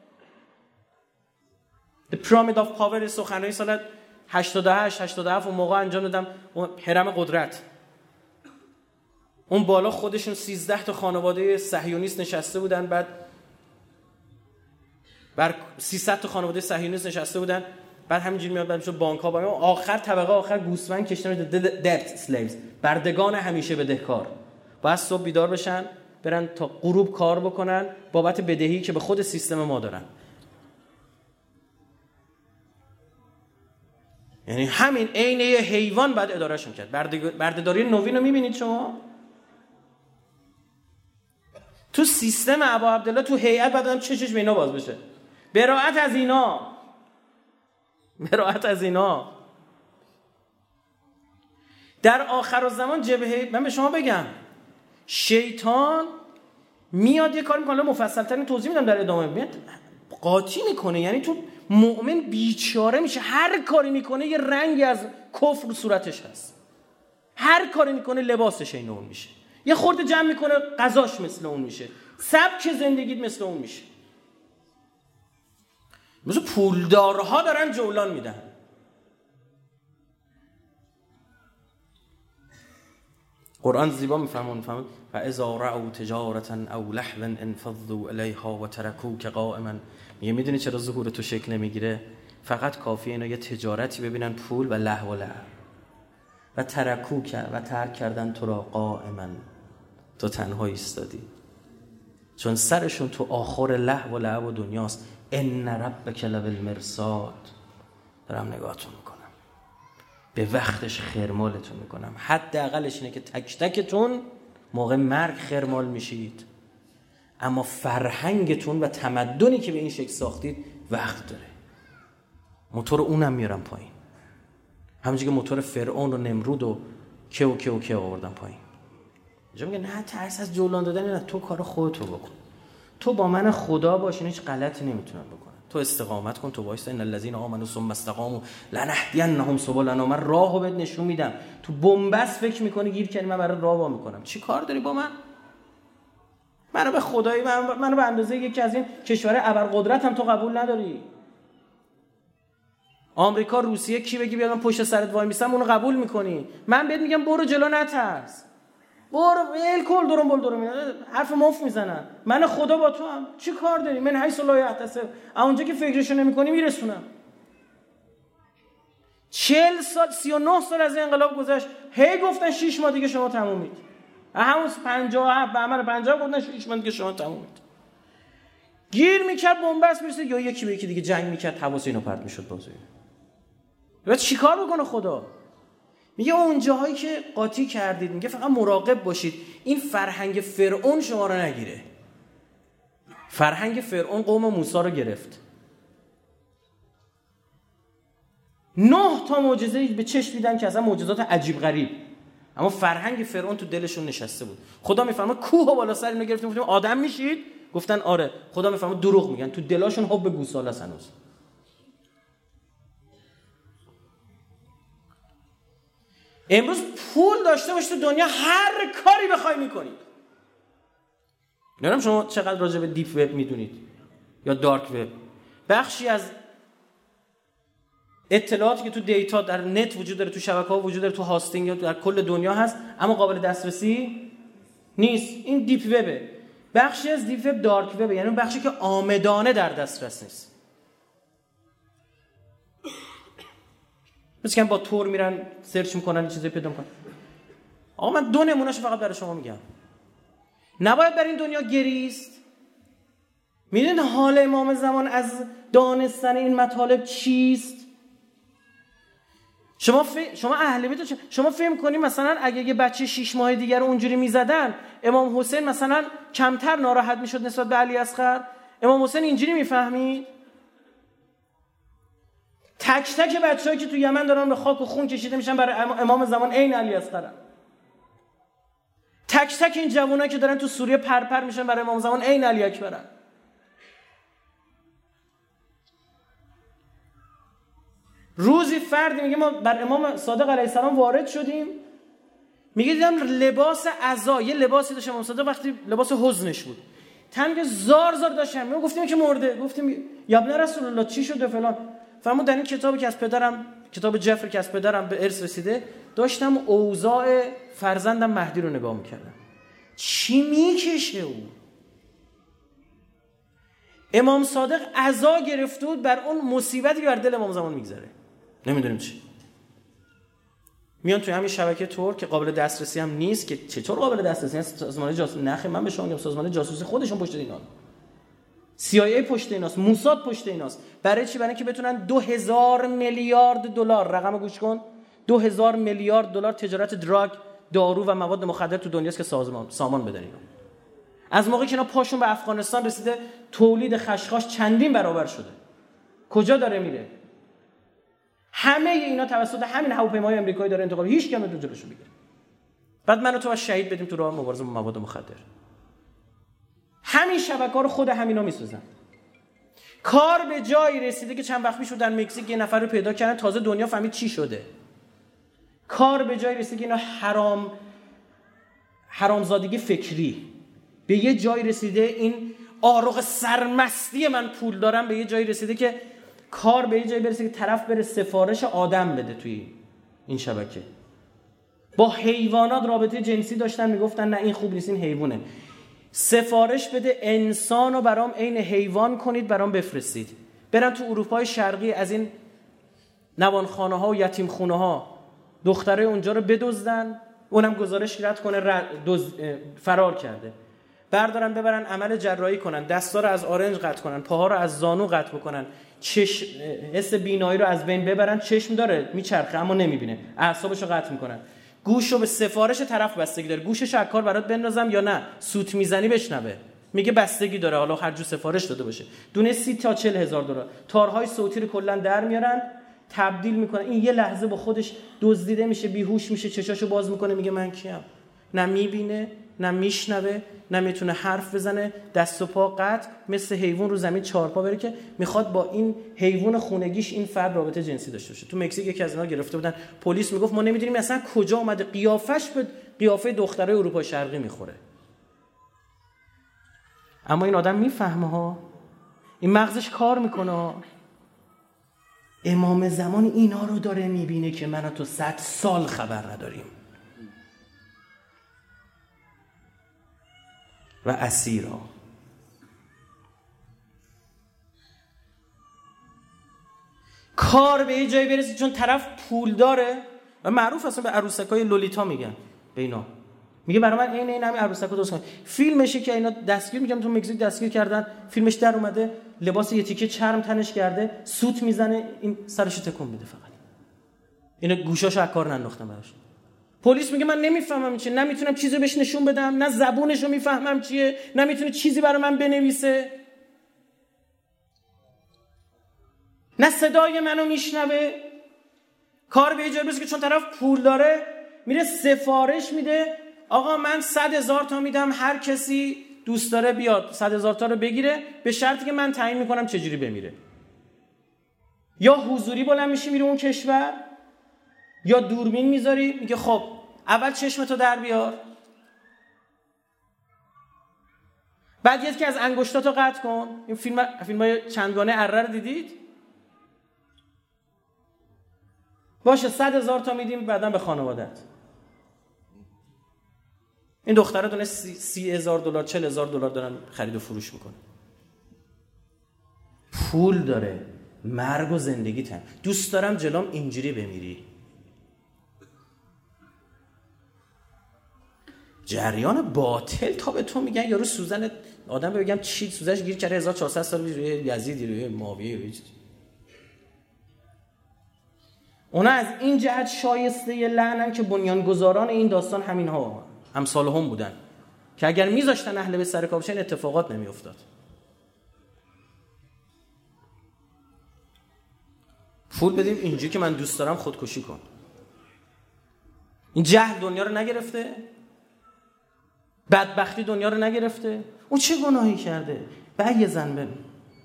The Pyramid of Power سخنرانی سال هشتاد و هشت هشتاد و هفت اون موقع انجام دادم، اون هرم قدرت. اون بالا خودشون سیزده تا خانواده صهیونیست نشسته بودن، بعد بر سیصد تا خانواده صهیونیست نشسته بودن، بعد همینجوری میاد بعد میشه بانک ها با آخر طبقه آخر گوسفند کشتن debt slaves، بردگان همیشه بدهکار. باید صبح بیدار بشن برن تا غروب کار بکنن بابت بدهی که به خود سیستم ما دارن. یعنی همین عین یه حیوان بعد ادارهشون کرد. بردهداری نوین رو میبینید شما؟ تو سیستم ابا عبدالله تو هیئت بعد آدم چشش به اینا باز بشه. براءت از اینا، براءت از اینا. در آخر الزمان جبهه، من به شما بگم شیطان میاد یه کار میکنه، مفصل ترین توضیح میدم در ادامه، میاد قاطی میکنه. یعنی تو مؤمن بیچاره میشه، هر کاری میکنه یه رنگی از کفر صورتش هست، هر کاری میکنه لباسش این اون میشه، یه خورده جمع میکنه غذاش مثل اون میشه، سبک زندگیت مثل اون میشه. مثل پولدارها دارن جولان میدن. قرآن زیبا میفهمون میفهمون فاذا رأوا تجارة او لهوا انفضوا الیها و ترکوک قائما. میگه میدونی چرا ظهور تو شکل نمیگیره؟ فقط کافیه اینا یه تجارتی ببینن، پول و لهو و لعب، و ترکوک و ترک کردن تو را قائما، تو تنها ایستادی. چون سرشون تو آخر لهو و لعب و دنیاست. ان ربک لبالمرصاد، دارم نگاهتون میکنم، به وقتش خرمالتون میکنم. حداقلش اینه که تک تکتون موقع مرگ خرمال میشید، اما فرهنگتون و تمدنی که به این شکل ساختید وقت داره. موتور اونم میارم پایین، همونجوری که موتور فرعون و نمرود و که و که و که آوردن پایین. اینجا میگه نه ترس از جولان دادن، نه، تو کار خودتو بکن، تو با من خدا باش، هیچ غلطی نمیتونن بکنن، تو تو استقامت کن، تو وایسا، ان الذين آمنوا ثم استقاموا لنهدینهم سبلنا، من راهو بهت نشون میدم. تو بنبست فکر میکنی گیر کنی من برات راه وا میکنم. چی کار داری با من؟ منو به خدایی من منو به اندازه یکی از این کشور ابرقدرت هم تو قبول نداری. آمریکا، روسیه، کی بگی بیاد من پشت سرت وای میسم اونو قبول میکنی؟ من بهت میگم برو جلو، نترس، برو ول کل درم بول درم، حرف مفت میزنن. من خدا با تو هم. چی کار داری؟ من حیث لا یحتسب، اونجا که فکرشو نمیکنی میرسونم. چهل سال سی و نه سال از انقلاب گذشت، هی گفتن شش ماه دیگه شما تمومید. همون پنجاه و هفت به عمل پنجاه گفتن شش ماه دیگه شما تمومید. گیر میکرد بنبست میرسید یا یکی به یکی دیگه جنگ میکرد، حواس اینو پرت میشد بازی. بعد چیکار بکنه خدا؟ میگه اون جاهایی که قاطی کردید، میگه فقط مراقب باشید این فرهنگ فرعون شما رو نگیره. فرهنگ فرعون قوم موسی رو گرفت. نه تا معجزه به چشم دیدن که اصلا معجزات عجیب غریب، اما فرهنگ فرعون تو دلشون نشسته بود. خدا میفرماد کوه بالا سر اینو گرفتیم، گفتیم آدم میشید؟ گفتن آره. خدا میفرماد دروغ میگن، تو دلاشون حب گوساله است هنوز. امروز پول داشته باشی تو دنیا هر کاری بخوای میکنی. نمیدونم شما چقدر راجع به دیپ وب میدونید یا دارک وب. بخشی از اطلاعاتی که تو دیتا در نت وجود داره، تو شبکه‌ها وجود داره، تو هاستینگ یا در کل دنیا هست، اما قابل دسترسی نیست. این دیپ وبه. بخشی از دیپ وب دارک وبه، یعنی اون بخشی که عامدانه در دسترس نیست. مثلا با تور میرن سرچ میکنن این چیزایی پیدا میکنن. آقا من دو نمونهشو فقط برای شما میگم. نباید بر این دنیا گریست. میدونید حال امام زمان از دانستن این مطالب چیست؟ شما ف... شما اهل بیت شما فهم کنید مثلا اگه یه بچه شش ماه دیگر رو اونجوری میزدن، امام حسین مثلا کمتر ناراحت میشد نسبت به علی اصغر؟ امام حسین اینجوری میفهمید؟ تک تک بچه‌هایی که تو یمن دارن به خاک و خون کشیده میشن برای امام زمان عین علی اصغر. تک تک این جوانایی که دارن تو سوریه پرپر میشن برای امام زمان عین علی اکبرن. روزی فردی میگه ما بر امام صادق علیه السلام وارد شدیم، میگه دیدم لباس عزا، یه لباسی داشت امام صادق وقتی لباس حزنش بود، تن که زار زار داشتم. میگه گفتیم که مرده، گفتیم یا ابن رسول الله چی شده فلان. فرمود در این کتابی که از پدرم، کتاب جعفر که از پدرم به ارث رسیده، داشتم اوضاع فرزندم مهدی رو نگاه میکردم. چی میکشه او؟ امام صادق عزا گرفته بود بر اون مصیبتی که بر دل امام زمان میگذره، نمیدونیم چی. میان توی همین شبکه تور که قابل دسترسی هم نیست، که چطور قابل دسترسی نیست؟ سازمان جاسوسی نخه، من به شما میگم سازمان جاسوسی خودشون پشت اینا، سی آی ای پشت ایناست، موساد پشت ایناست. برای چی؟ برای اینکه بتونن دو هزار میلیارد دلار، رقم گوش کن، دو هزار میلیارد دلار تجارت دراگ، دارو و مواد مخدر تو دنیاست که سازمان سامان بدن اینا. از موقعی که اینا پاشون به افغانستان رسیده، تولید خشخاش چندین برابر شده. کجا داره میره؟ همه اینا توسط همین هواپیماهای آمریکایی داره انتقال، هیچ کی نمیتونه جلوشو بگیره. بعد منو تو شهید بدیم تو راه مبارزه با مواد مخدر. همین شبکه‌ها رو خود همینا میسازن. کار به جایی رسیده که چند وقت پیش در مکزیک یه نفر رو پیدا کردن، تازه دنیا فهمید چی شده. کار به جایی رسیده که اینا حرام حرامزادگی فکری به یه جایی رسیده، این آروغ سرمستی من پول دارم به یه جایی رسیده که کار به یه جایی برسه که طرف بره سفارش آدم بده توی این شبکه. با حیوانات رابطه جنسی داشتن، میگفتن نه این خوب نیست، این حیوانه. سفارش بده انسانو برام عین حیوان کنید، برام بفرستید. برن تو اروپای شرقی از این نوانخانه ها و یتیم خونه ها دختره اونجا رو بدزدن، اونم گزارش رد کنه فرار کرده. بردارن ببرن عمل جراحی کنن، دستا رو از آرنج قطع کنن، پاها رو از زانو قطع بکنن، چشم حس بینایی رو از بین ببرن. چشم داره میچرخه اما نمیبینه، اعصابش رو قطع میکنن. گوش رو به سفارش طرف بستگی داره، گوشش از کار برات بندازم یا نه، سوت میزنی بشنوه، میگه بستگی داره، حالا هر جو سفارش داده باشه. دونه سی تا چهل هزار دلار. تارهای صوتی رو کلا در میارن، تبدیل میکنن. این یه لحظه با خودش دزدیده میشه، بیهوش میشه، چشاشو باز میکنه، میگه من کیم؟ نه میبینه نه میشنوه، نه میتونه حرف بزنه، دست و پا قطع، مثل حیوان رو زمین چهارپا بره که میخواد با این حیوان خونگیش این فرد رابطه جنسی داشته باشه. تو مکزیک یکی از اینا گرفته بودن، پلیس میگفت ما نمیدونیم اصلا کجا اومده، قیافش به قیافه دخترای اروپا شرقی میخوره. اما این آدم میفهمه ها، این مغزش کار میکنه ها. امام زمان اینا رو داره میبینه که من و تو صد سال خبر نداریم. و اسیرا کار به یه جایی برسید چون طرف پول داره و معروف اصلا به عروسکای لولیتا میگن به اینا، میگه برای من این این همین عروسکا درست کن. فیلمشه که اینا دستگیر میگم تو مکزیک دستگیر کردن، فیلمش در اومده، لباس یه تیکه چرم تنش کرده، سوت میزنه، این سرشو تکون میده، فقط اینا گوشاشو از کار ننداختن براش. پلیس میگه من نمیفهمم چیه، نمیتونم چیزی بهش نشون بدم، نه زبونشو میفهمم چیه، نمیتونه چیزی برای من بنویسه، نه صدای منو میشنوه. کار به یه جایی برسه که چون طرف پول داره میره سفارش میده، آقا من صد هزار تا میدم هر کسی دوست داره بیاد صد هزار تا رو بگیره، به شرطی که من تعیین میکنم چجوری بمیره. یا حضوری بلند میشی میره اون کشور، یا دوربین میذاری میگه خب اول چشمتو در بیار، بعد یکی از انگشتاتو قطع کن. این فیلم فیلمای چندگانه اره رو دیدید؟ باشه صد هزار تا میدیم بعداً به خانوادت. این دختره دونه سی, سی هزار دلار چل هزار دلار دارن خرید و فروش میکنه. پول داره، مرگ و زندگی تن. دوست دارم جلوم اینجوری بمیری. جریان باطل تا به تو میگن یارو سوزن آدم، بگم چی سوزنش گیر کرده هزار و چهارصد سال روی یزیدی، روی معاویه، روی اونا از این جهت شایسته لعنن که بنیانگذاران این داستان همین ها امثال هم بودن که اگر میذاشتن اهل به سر کار بشن اتفاقات نمیافتاد. پول بدیم اینجوری که من دوست دارم خودکشی کن. این جهل دنیا رو نگرفته؟ بدبختی دنیا رو نگرفته؟ اون چه گناهی کرده؟ به یه زن ببین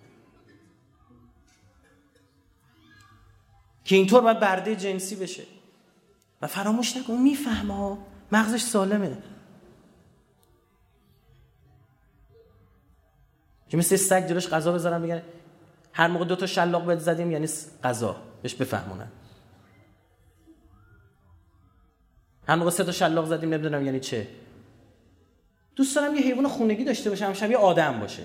که اینطور باید برده جنسی بشه. و فراموش نکن میفهمه ها، مغزش سالمه، که مثل سگ جلوش غذا بذارن بگن هر موقع دو تا شلاق بهت زدیم یعنی غذا، بهش بفهمونن. هر موقع سه تا شلاق زدیم نمیدونم یعنی چه. دوست دارم یه حیوان خونگی داشته باشم، شبیه آدم باشه.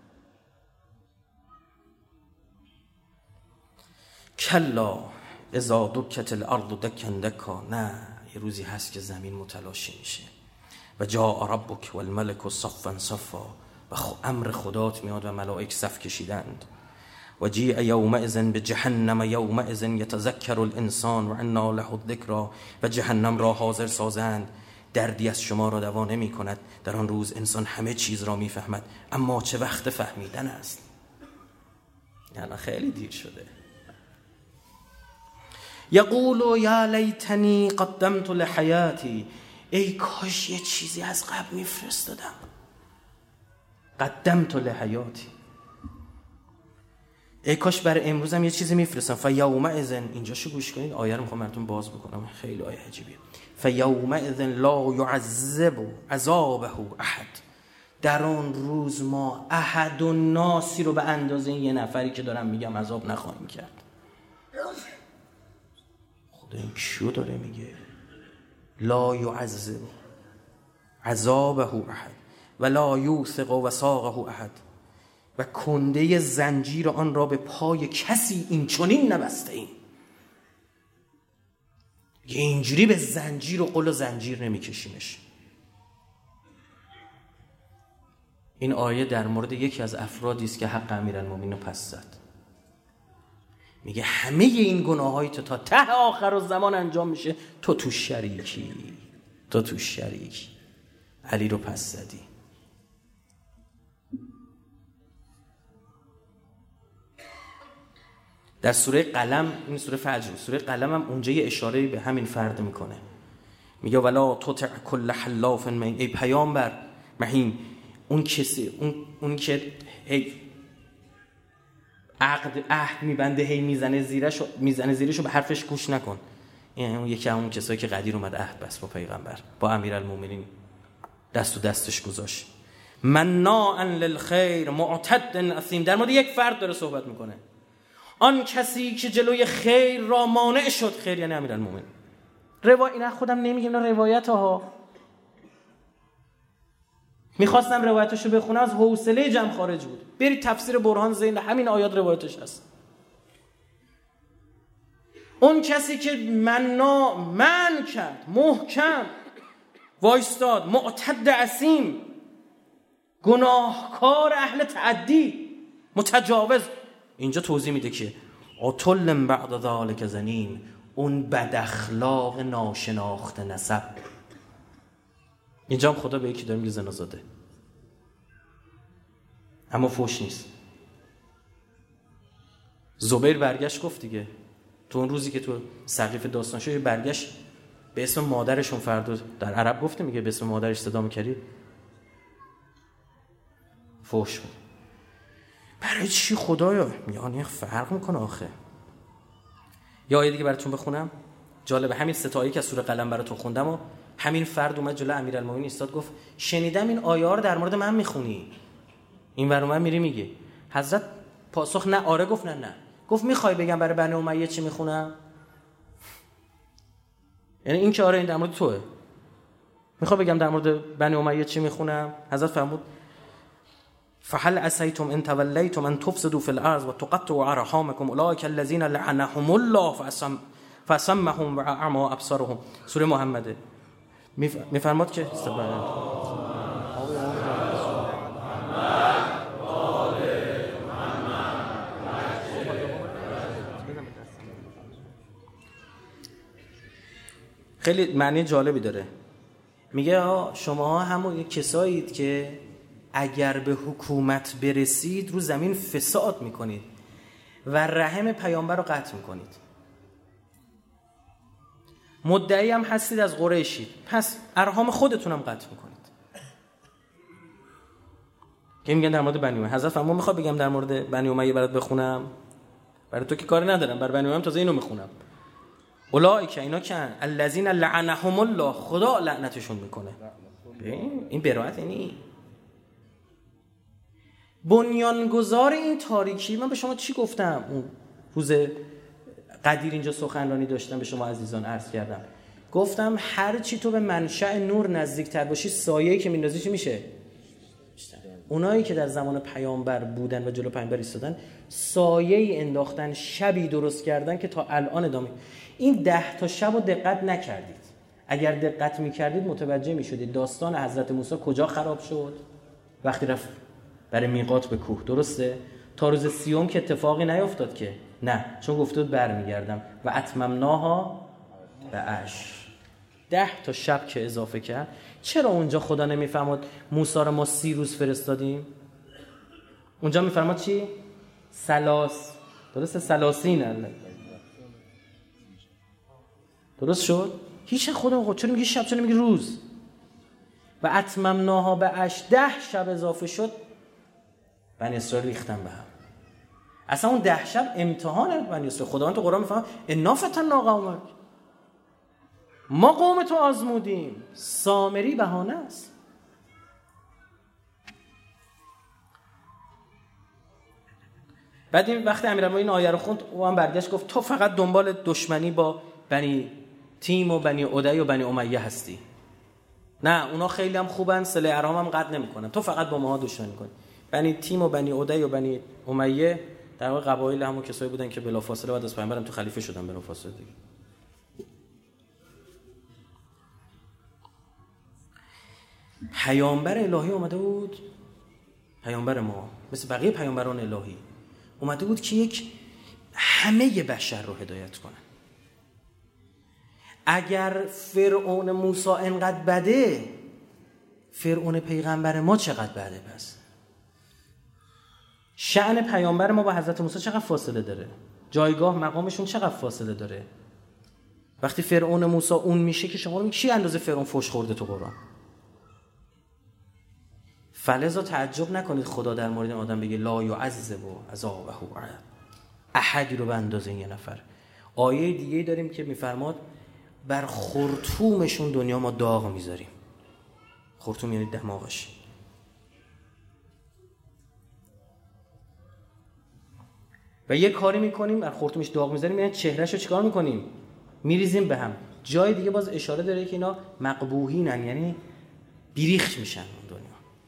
کلا اذا دکت الارض دکن دکا، نه یه روزی هست که زمین متلاشی میشه. و جاء ربک والملک صفا صفا، و امر خدات میاد و ملائک صف کشیدند. و جیء یومئذ بجهنم یومئذ یتذکر الانسان و انا له الذکری، و جهنم را حاضر سازند، دردی از شما را دوا نمی کند. در آن روز انسان همه چیز را میفهمد، اما چه وقت فهمیدن است. یعنی خیلی دیر شده. یقول یا لیتنی قدمت لحیاتی، ای کاش یه چیزی از قبل میفرستادم. قدمت لحیاتی، ای کاش برای امروزم یه چیزی میفرستم. فیومئذ، اینجاشو گوش کنید، آیه رو میخوام براتون باز بکنم، خیلی آیه عجیبیه. فیومئذ لا یعذب عذابه احد، در آن روز ما احد و ناسی رو به اندازه این یه نفری که دارم میگم عذاب نخواهیم کرد. خدا این کیو داره میگه؟ لا یعذب عذابه احد ولا یوثق وثاقه احد، و کنده زنجیر آن را به پای کسی این چنین نبسته ایم. یه اینجوری به زنجیر و قل و زنجیر نمیکشیمش. این آیه در مورد یکی از افرادی است که حق امیرالمومنین رو پس زد. میگه همه این گناهایی تو تا ته آخر الزمان انجام میشه، تو تو شریکی، تو تو شریکی علی رو پس زدی. در سوره قلم، این سوره فجر، سوره قلم هم اونجا یه اشاره به همین فرد میکنه. میگه ولا تطع کل حلاف مهین، ای پیامبر مهین، اون کسی اون اون که هی عقد عهد میبنده هی میزنه زیرش میزنه زیرشو به حرفش گوش نکن. این اون یکی اون کسایی که قدیر اومد عهد بس با پیغمبر، با امیرالمومنین دست و دستش گذاشت. مناعا للخیر معتد اثیم. در مورد یک فرد داره صحبت میکنه، آن کسی که جلوی خیر را مانع شد. خیر یعنی امیرالمومنین. روایت اینا خودم نمیگم، اینا روایت ها. میخواستم روایتشو بخونم از حوصله جمع خارج بود. برید تفسیر برهان زین، همین آیات روایتش هست. اون کسی که منع من کرد، محکم وایستاد، معتد اثیم، گناهکار، اهل تعدی، متجاوز. اینجا توضیح میده که عتل بعد ذلک زنیم، اون بد اخلاق ناشناخته نسب. اینجا هم خدا به یکی داره میگه زنا زاده، اما فوش نیست. زبیر برگشت گفت دیگه، تو اون روزی که تو سقیف داستان شد برگشت به اسم مادرشون فردا در عرب گفته، میگه به اسم مادرش صدا میکردی، فوش بود. برای چی خدایا؟ یعنی فرق میکنه آخه. یا آیه دیگه براتون بخونم جالبه، همین سه تا آیه که از سوره قلم براتون خوندم و همین فرد اومد جلوی امیرالمومنین ایستاد گفت شنیدم این آیه ها رو در مورد من میخونی، این ور من میری میگه. حضرت پاسخ نه آره گفت نه نه گفت میخوای بگم برای بنی امیه چی میخونم؟ یعنی این که آره این در مورد توئه، میخوای بگم در مورد بنی امیه چی میخونم؟ حضرت فرمود فهل عسیتم ان تولیتم ان تفسدوا في الارض وتقطعوا ارحامكم اولئک الذين لعنهم الله فاسم فسمهم واعمى ابصارهم. سوره محمده میفرماد که خیلی معنی جالبی داره. میگه شما همون کسایید که اگر به حکومت برسید رو زمین فساد میکنید و رحم پیامبر رو قطع میکنید. مدعی هم هستید از قریشید، پس ارحام خودتون هم قطع میکنید. که میگن در مورد بنی امیه. حضرت فرمود میخوام بگم در مورد بنی امیه برات بخونم؟ برای تو که کاری ندارم، برای بنی امیه تازه اینو میخونم. اولئک اینا کن الذین لعنهم الله، خدا لعنتشون میکنه. این برائت یعنی بنیانگذار این تاریکی. من به شما چی گفتم اون روز قدیر اینجا سخنرانی داشتم، به شما عزیزان عرض کردم، گفتم هر چی تو به منشأ نور نزدیکتر باشی سایه‌ای که میندازی چی میشه؟ اونایی که در زمان پیامبر بودن و جلو پیامبر ایستادن سایه‌ای انداختن، شبی درست کردن که تا الان ادامه. این ده تا شب رو دقت نکردید. اگر دقت میکردید متوجه میشدید داستان حضرت موسی کجا خراب شد؟ وقتی رفت برای میقات به کوه، درسته؟ تا روز سیوم که اتفاقی نیفتاد که نه، چون گفته بود برمیگردم و اتممناها به عشر. ده تا شب که اضافه کرد. چرا اونجا خدا نمیفرماد موسی رو ما سی روز فرستادیم؟ اونجا میفرماد چی؟ سلاس، درسته؟ سلاسین الله. درست شد؟ هیچ خدا خود چرا میگی شب، چرا میگی روز؟ و اتممناها به عشر، ده شب اضافه شد، بنی اسرائیل ریختن به هم. اصلا اون ده شب امتحان بنی اسرائیل. خداوند تو قرآن میفهمه انا فتنا قومک، ما قوم تو آزمودیم. سامری بهانه است. بعد این وقتی امیرالمومنین این آیه رو خوند، او هم برگشت گفت تو فقط دنبال دشمنی با بنی تیم و بنی عدی و بنی امیه هستی. نه، اونا خیلی هم خوبن، صله ارحام هم قطع نمیکنن، تو فقط با ما دشمنی کنی. بنی تیم و بنی عدی و بنی امیه در واقع قبایل همون کسایی بودن که بلافاصله بعد از پیامبرم تو خلیفه شدن بلافاصله دیگه. پیامبر الهی اومده بود، پیامبر ما مثل بقیه پیامبران الهی اومده بود که یک همه بشر رو هدایت کنه. اگر فرعون موسی انقدر بده، فرعون پیغمبر ما چقدر بده؟ پس شأن پیامبر ما با حضرت موسی چقدر فاصله داره؟ جایگاه مقامشون چقدر فاصله داره؟ وقتی فرعون موسی اون میشه که شما میگی کی اندازه فرعون فوش خورده تو قرآن؟ فلذا تعجب نکنید خدا در مورد این آدم بگه لا یعذب عذابه احدی رو به اندازه یه نفر. آیه دیگه داریم که میفرماد بر خرطومشون دنیا ما داغ میذاریم. خرطوم یعنی دماغش. و یه کاری میکنیم بر خرطومش داغ میذاریم، یعنی چهرهشو چیکار میکنیم؟ میریزیم به هم. جای دیگه باز اشاره داره که اینا مقبوحینن، یعنی بیریخت میشن اون دنیا.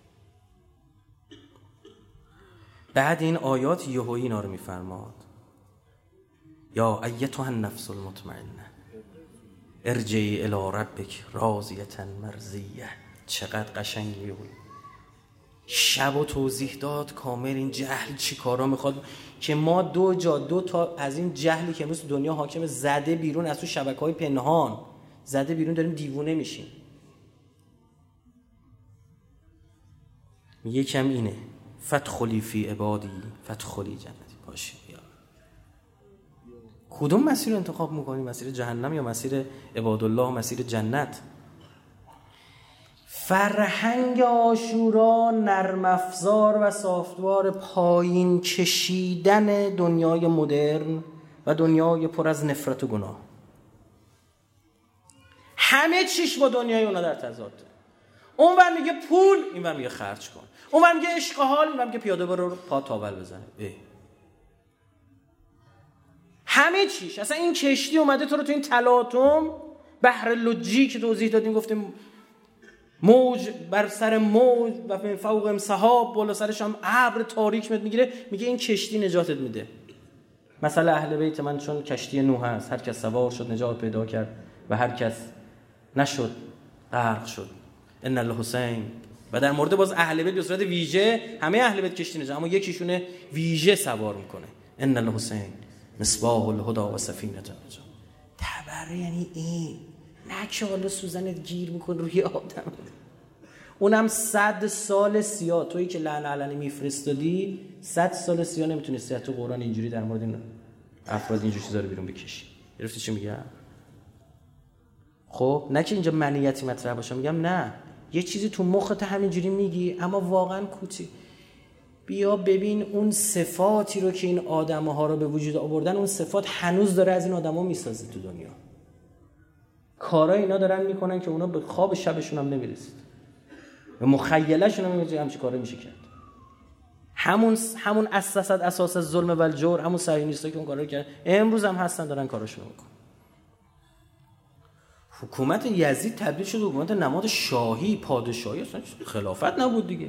بعد این آیات یهویی اینا رو میفرماد یا ایتها النفس المطمئنه ارجعی الی ربک راضیة مرضیه. چقدر قشنگه یهویی. شب و توضیح داد کامل این جهل چی کارا میخواد که ما دو جا دو تا از این جهلی که امروز دنیا حاکم زده بیرون از تو شبکه‌های پنهان زده بیرون، داریم دیوونه میشیم. یکم اینه فدخلی فی عبادی فدخلی جنتی. باشه کدوم مسیر رو انتخاب میکنی؟ مسیر جهنم یا مسیر عبادالله، مسیر جنت؟ فرهنگ عاشورا نرم افزار و سافتوار پایین کشیدن دنیای مدرن و دنیای پر از نفرت و گناه. همه چیش با دنیای اونا در تضاد. اون ور میگه پول، این ور میگه خرج کن. اون ور میگه عشق حال، این ور میگه پیاده برو پا تاول بزنه. اه. همه چیش. اصلا این کشتی اومده تو رو تو این تلاطم بحر لجی که توضیح دادیم، گفتیم موج بر سر موج و فوق سحاب، بالا سرش هم ابر تاریک میگیره، میگه این کشتی نجاتت میده. مثلا اهل بیت من چون کشتی نوح هست، هر کس سوار شد نجات پیدا کرد و هر کس نشد غرق شد. ان الحسین. و در مورد باز اهل بیت به صورت ویژه همه اهل بیت کشتی نجات، اما یکیشونه ویژه سوار میکنه. ان الحسین مصباح الهدى و سفینه النجات. تبر یعنی این نه که حالا سوزنت گیر میکن روی آدم، اونم صد سال سیاه. تویی که لعن علنی میفرستادی صد سال سیاه نمیتونستی تو قرآن اینجوری در مورد این افراد اینجوری چیزا رو بیرون بکشی. گرفتی چی میگم؟ خب نه که اینجا منیتی مطرح باشه، میگم نه یه چیزی تو مخت همینجوری میگی اما واقعا کوچی. بیا ببین اون صفاتی رو که این آدم‌ها رو به وجود آوردن، اون صفات هنوز داره از این آدم‌ها میسازه تو دنیا. کارا اینا دارن میکنن که اونا به خواب شبشون هم نمیرسید، به مخیله‌شون هم نمیشه همچین کارا میشه کرد. همون همون اساس اساس ظلم و الجور، همون صهیونیستایی که اون کارا رو کردن امروز هم هستن دارن کاراشون رو میکنن. حکومت یزید تبدیل شد حکومت نماد شاهی، پادشاهی، اصلا خلافت نبود دیگه.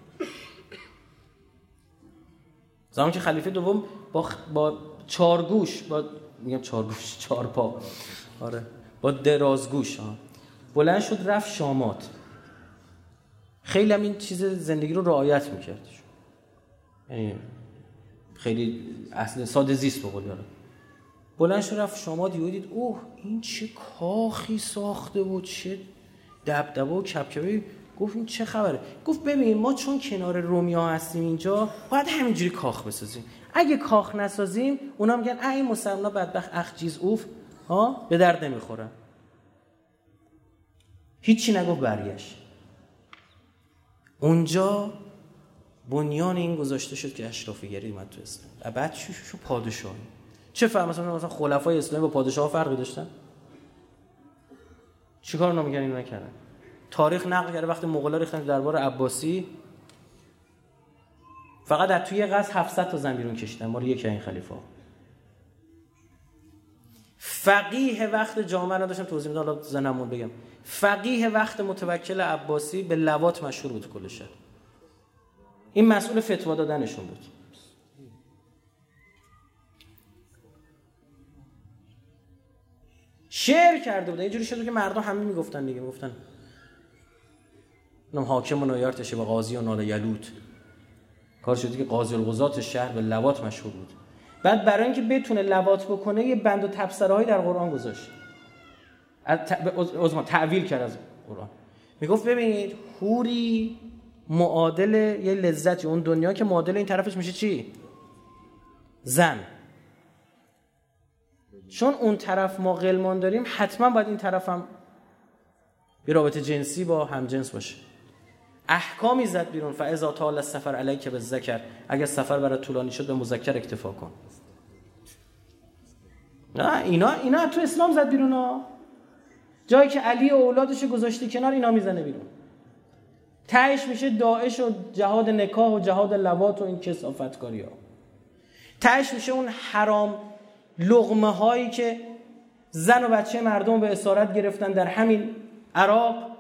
زمانی که خلیفه دوم با خ... با چارگوش، با میگم چارگوش چهار پا، آره با درازگوش ها بلند شد رفت شامات. خیلی هم این چیز زندگی رو رعایت میکرد، یعنی خیلی اصلا ساده زیست به قول یارو. بلند شد رفت شامات، یهو دید اوه این چه کاخی ساخته بود، چه دبدبه و کبکبه. گفت این چه خبره؟ گفت ببین ما چون کنار رومیا هستیم اینجا باید همینجوری کاخ بسازیم. اگه کاخ نسازیم اونا میگن ای این مسلمانا بدبخت اخجیز اوف ها به درد نمیخورن. هیچی نگفت برگشت. اونجا بنیان این گذاشته شد که اشرافیگری اومد تو اسلام. و بعد شو شو پادشاهی. چه فرق مثلا مثلا خلفای اسلامی با پادشاه فرقی داشتن؟ چیکار اونا میگن اینو نکردن؟ تاریخ نقل کرده وقتی مغولا ریختن دربار عباسی فقط در توی قصر هفتصد تا زن بیرون کشیدن، مال یکی این خلیفه. فقیه وقت جامعه رو داشتم توضیح میدم، حالا زنمون بگم. فقیه وقت متوکل عباسی به لواط مشهور بود کل شهر. این مسئول فتوا دادنشون بود. شعر کرده بود. اینجوری شده که مردم همین میگفتن دیگه، میگفتن نم حاکم و نایارتشه به قاضی و نال یلوت. کار شده که قاضی القضات شهر به لواط مشهور بود. بعد برای اینکه بتونه لواط بکنه یه بند و تبصره‌ای در قرآن گذاشت. از تعویل کرد از قرآن. میگفت ببینید حوری معادل یه لذتی، اون دنیا که معادل این طرفش میشه چی؟ زن. چون اون طرف ما غلمان داریم حتما باید این طرف هم به رابطه جنسی با همجنس باشه. احکامی زد بیرون. فاذا طال السفر علیک بالذکر، اگر سفر برات طولانی شد به مذکر اکتفا کن. نه اینا اینا تو اسلام زد بیرون ها. جایی که علی و اولادش گذاشتی کنار اینا میزنه بیرون. تهش میشه داعش و جهاد نکاح و جهاد لواط و این کثافتکاری ها. تهش میشه اون حرام لقمه هایی که زن و بچه مردم به اسارت گرفتن در همین عراق،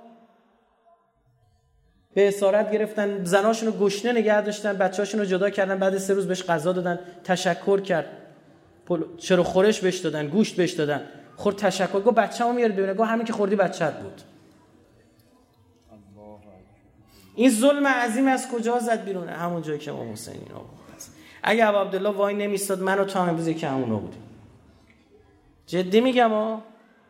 به اسارت گرفتن، زناشون رو گشنه نگه داشتن، بچه‌هاشون رو جدا کردن، بعد سه روز بهش غذا دادن، تشکر کرد، چرا خورش بهش دادن، گوشت بهش دادن، خورد تشکر، گفت بچه‌مو میاره ببینه، گفت همین که خوردی بچه‌ت بود. این ظلم عظیم از کجا زد بیرون؟ همون جایی که امام حسین اینا بود. اگه ابو عبدالله وای نمیستاد من و تو هم امروز که همونا بودیم. جدی میگم ها.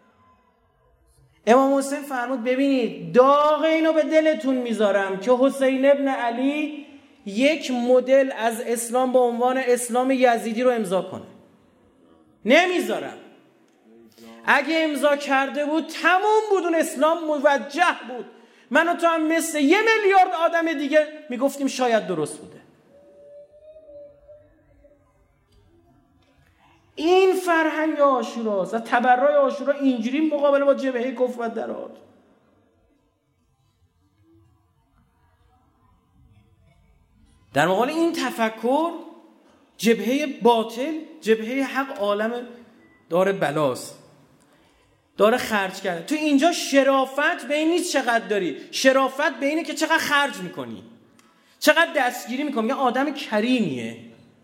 امام حسین فرمود ببینید داغ اینو به دلتون میذارم که حسین ابن علی یک مدل از اسلام به عنوان اسلام یزیدی رو امضا کنه. نمیذارم. اگه امضا کرده بود تموم بود، اون اسلام موجه بود. من و تو هم مثل یه میلیارد آدم دیگه میگفتیم شاید درست بوده. این فرهنگ عاشوراست و تبرای عاشورا اینجوری مقابله با جبهه کفر و دراد. در مقابل این تفکر جبهه باطل، جبهه حق عالم داره بلاست، داره خرج کرده. تو اینجا شرافت به این نیست چقدر داری، شرافت به اینه که چقدر خرج میکنی، چقدر دستگیری میکنی. یه آدم کریمیه.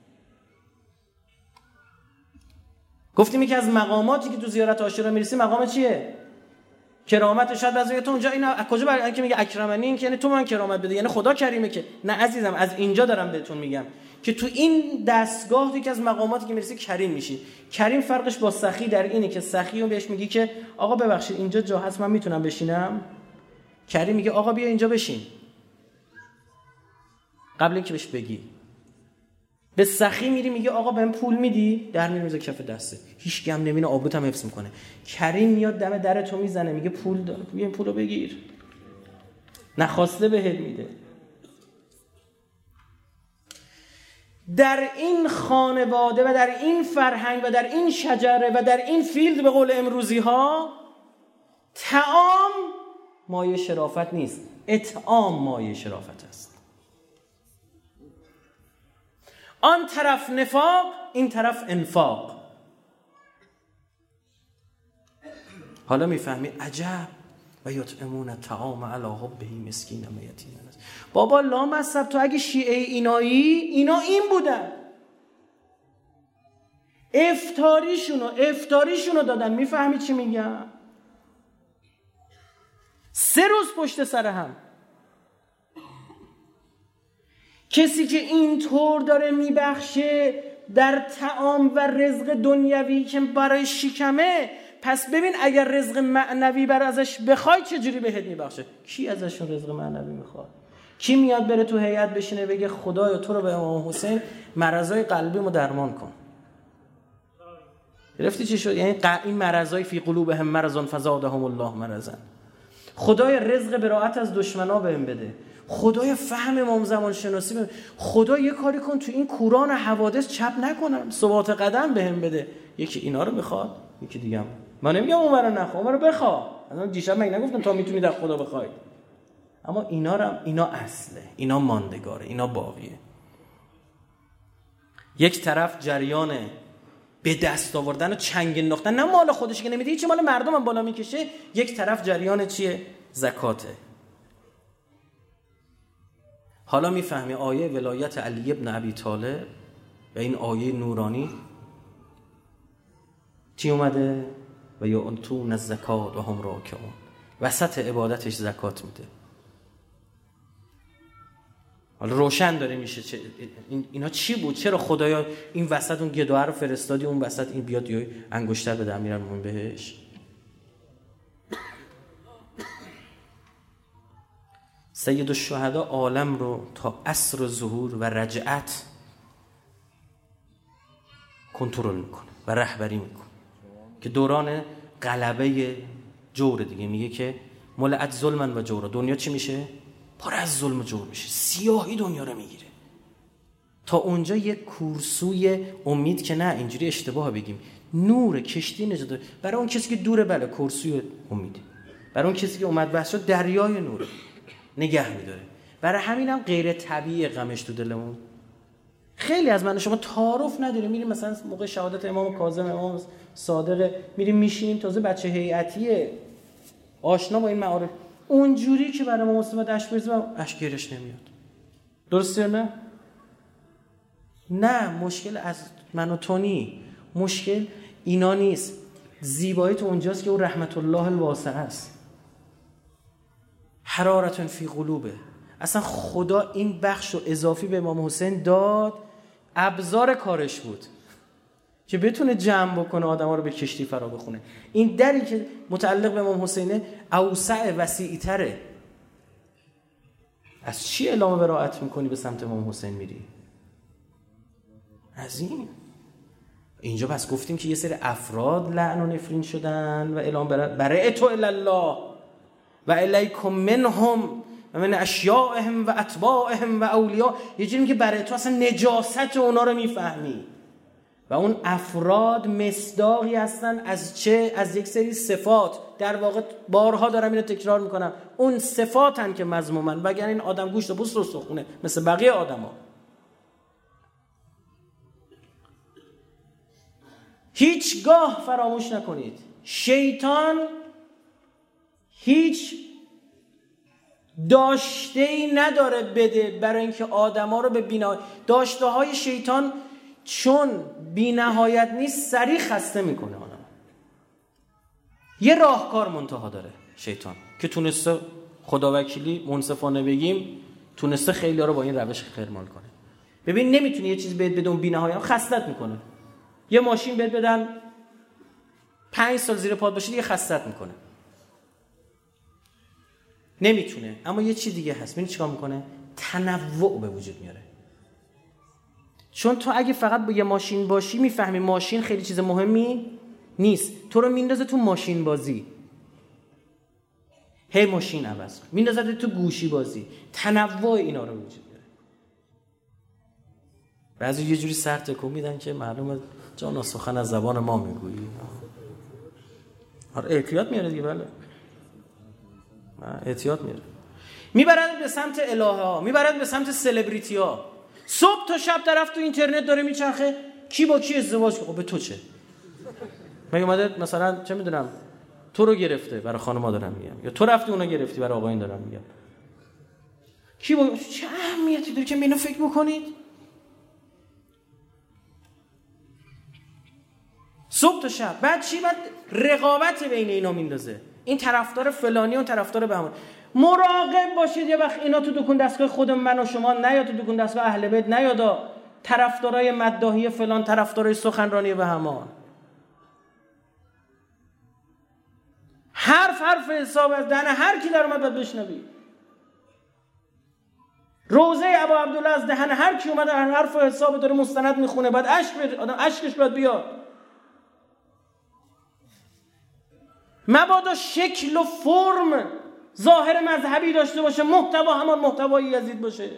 گفتیم یکی از مقاماتی که تو زیارت عاشورا میرسی مقام چیه؟ کرامت. شاید بعضی تو اونجا اینا از کجا برای اینکه میگه اکرمنی، این که یعنی تو من کرامت بده، یعنی خدا کریمه که نه عزیزم. از اینجا دارم بهتون میگم که تو این دستگاه یکی از مقاماتی که میرسی کریم میشی. کریم فرقش با سخی در اینه که سخی رو بهش میگی که آقا ببخشید اینجا جا هست من میتونم بشینم. کریم میگه آقا بیا اینجا بشین قبل اینکه بهش بگی. به سخی میری میگه آقا بهم پول میدی، در میریزه کف دسته، هیچ کی هم نمیونه، آبروت هم حفظ میکنه. کریم میاد دم در تو میزنه میگه پول دار، بیا این پولو بگیر، نخواسته بهت میده. در این خانواده و در این فرهنگ و در این شجره و در این فیلد به قول امروزی ها طعام مایه شرافت نیست، اطعام مایه شرافت است. آن طرف نفاق، این طرف انفاق. حالا میفهمی عجب و یطعمون الطعام علی حبه مسکینا و یتیما. بابا لامصب تو اگه شیعه اینایی، اینا این بودن، افطاریشونو افطاریشونو دادن. میفهمی چی میگم؟ سه روز پشت سر هم. کسی که این طور داره میبخشه در طعام و رزق دنیوی که برای شکمه، پس ببین اگر رزق معنوی برای ازش بخوای چجوری بهت میبخشه. کی ازشون رزق معنوی میخواد؟ کی میاد بره تو هیئت بشینه بگه خدایا تو رو به امام حسین مرضای قلبیمو درمان کن؟ گرفتی چی شد؟ یعنی این مرضای فی قلوبهم مرض فزادهم الله مرضا. خدای رزق براءت از دشمنا بهم بده، خدای فهم امام زمان شناسی بهم، خدا یه کاری کن تو این کوران حوادث چپ نکنم، ثبات قدم بهم بده. یکی اینا رو میخواد، یکی دیگه هم. من نمیگم اون رو نخواه، اون رو بخواه. من دیشب مگه نگفتم تا میتونی در خدا بخوای؟ اما اینا رو، اینا اصله، اینا ماندگاره، اینا باقیه. یک طرف جریان به دست آوردن و چنگ انداختن، نه مال خودش که نمیده، هیچ مال مردم هم بالا میکشه. یک طرف جریان چیه؟ زکاته. حالا میفهمی آیه ولایت علی ابن ابی طالب و این آیه نورانی چی اومده؟ و یؤتون الزکات و هم راکعون. وسط عبادتش زکات میده. حالا روشن داره میشه چه اینا چی بود؟ چرا خدایا این وسط اون گدوه رو فرستادی، اون وسط این بیاد یا انگشتر بده امیرالمومنین بهش؟ سید الشهدا عالم رو تا عصر ظهور و رجعت کنترل میکنه و رهبری میکنه. که دوران غلبه جور دیگه، میگه که ملعت ظلمن و جورا، دنیا چی میشه؟ پر از ظلم و جور میشه، سیاهی دنیا رو میگیره. تا اونجا یک کورسوی امید که نه اینجوری اشتباه بگیم، نور کشتی نجات برای اون کسی که دوره، بله کورسوی امید، برای اون کسی که اومد بحث شد دریای نور نگه میداره. برای همینم غیر طبیعی غمش تو دلمون. خیلی از من شما تعارف نداریم، میریم مثلا موقع شهادت امام کاظم، امام صادق، میریم میشینیم، تازه بچه هیئتیه آشنا با این معارف، اونجوری که برای ما مسلمات اشک بریزیم اشک گریش نمیاد. درسته نه؟ نه، مشکل از من و تو نی، مشکل اینا نیست. زیبایی تو اونجاست که اون رحمت الله الواسع است، حرارت فی قلوبه. اصلا خدا این بخش رو اضافی به امام حسین داد، ابزار کارش بود که بتونه جمع بکنه آدم ها رو به کشتی فرا بخونه. این دری که متعلق به امام حسینه اوسع وسیعی تره. از چی اعلام براءت میکنی به سمت امام حسین میری؟ از این. اینجا بس گفتیم که یه سری افراد لعن و نفرین شدن و اعلام برأت الله و الیکم منهم و من اشیائهم و اتباعهم و اولیاء، یه جوری که برای تو اصلا نجاست اونا رو میفهمی. و اون افراد مصداقی هستن از چه؟ از یک سری صفات. در واقع بارها دارم اینو تکرار میکنم، اون صفاتن که مذمومن، وگرنه این آدم گوشت و پوست و سخونه مثل بقیه آدما. هیچگاه فراموش نکنید شیطان هیچ داشته‌ای نداره بده برای اینکه آدما رو به بی‌نهایت، داشته‌های شیطان چون بی‌نهایت نیست سریع خسته میکنه آدم. یه راهکار منتها داره شیطان که تونسته، خداوکیلی منصفانه بگیم، تونسته خیلی‌ها رو با این روش خرمال کنه. ببین نمیتونی یه چیز بهت بده اون بی‌نهایت خستت میکنه. یه ماشین بهت بدن پنج سال زیر پات باشه دیگه خستت میکنه، نمیتونه. اما یه چی دیگه هست، ببین چیکار میکنه؟ تنوع به وجود میاره. چون تو اگه فقط با یه ماشین باشی میفهمی ماشین خیلی چیز مهمی نیست، تو رو میندازه تو ماشین بازی، هی ماشین عوض کن، میندازه تو گوشی بازی، تنوع اینا رو وجود میاره. بعضی یه جوری سر تکون میدن که معلومه جان سخن از زبان ما میگویی. آره احتیاط میاره دیگه، بله احتیاط میاره. میبرد به سمت الهه ها، میبرد به سمت سلبریتی ها. صبح تا شب طرف تو اینترنت داره میچرخه کی با کی ازدواج کنه. به تو چه؟ مگه اومده مثلا چه میدونم تو رو گرفته، برای خانم‌ها دارم میگم، یا تو رفتی اونا گرفتی، برای آقایون دارم میگم. کی با چه اهمیتی داره که اینو فکر بکنید؟ صبح تا شب. بعد چی؟ بعد رقابت بین اینا میندازه، این طرفدار فلانی اون طرفدار بهمان. مراقب باشید یه وقت اینا تو دکون دستگاه خود من و شما نیاد، تو دکون دستگاه اهل بیت نیاد، طرفدارای مداحی فلان، طرفدارای سخنرانی بهمان. حرف حرف حساب از دهن هر کی در اومد باید بشنوی. روزه ابو عبدالله از دهن هر کی اومد حرف و حساب داره مستند میخونه، بعد اشک بر... آدم اشکش باید بیاد. مبادا شکل و فرم ظاهر مذهبی داشته باشه، محتوا همان محتوای یزید باشه.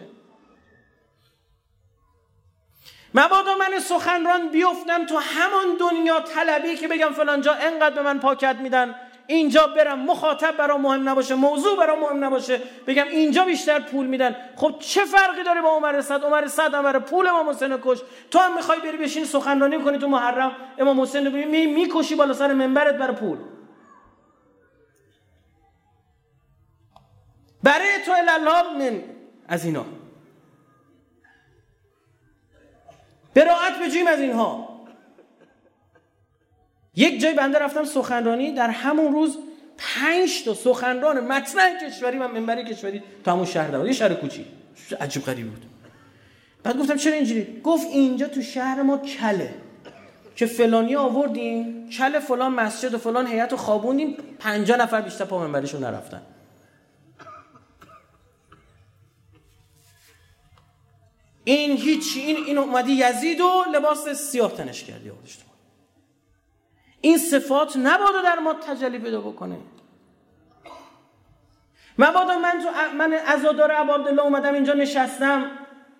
مبادا من سخنران بیفتم تو همان دنیا طلبی که بگم فلان جا انقدر به من پاکت میدن، اینجا برم مخاطب برام مهم نباشه، موضوع برام مهم نباشه، بگم اینجا بیشتر پول میدن. خب چه فرقی داره با عمر صد؟ عمر صد عمر پول امام حسین کش. تو هم میخوای بری بشین سخنرانی کنی تو محرم، امام حسین رو می میکشی بالا سر منبرت برای پول. برای تو الله من از اینا براءت بجویم از اینها. یک جای بنده رفتم سخنرانی، در همون روز پنج تا سخنران مطرح کشوری و منبری کشوری تو همون شهر داشت، یه شهر کوچی، عجیب غریب بود. بعد گفتم چرا اینجوری؟ گفت اینجا تو شهر ما کله که فلانی آوردیم کله فلان مسجد و فلان هیئت رو خوابوندیم، پنجاه نفر بیشتر پا منبرشون نرفتن. این هیچ، این این اومدی یزید و لباس سیاه تنش کردی آوردش. این صفات نباید در ما تجلی پیدا بکنه. مبادا من تو من عزادار ابا عبدالله اومدم اینجا نشستم،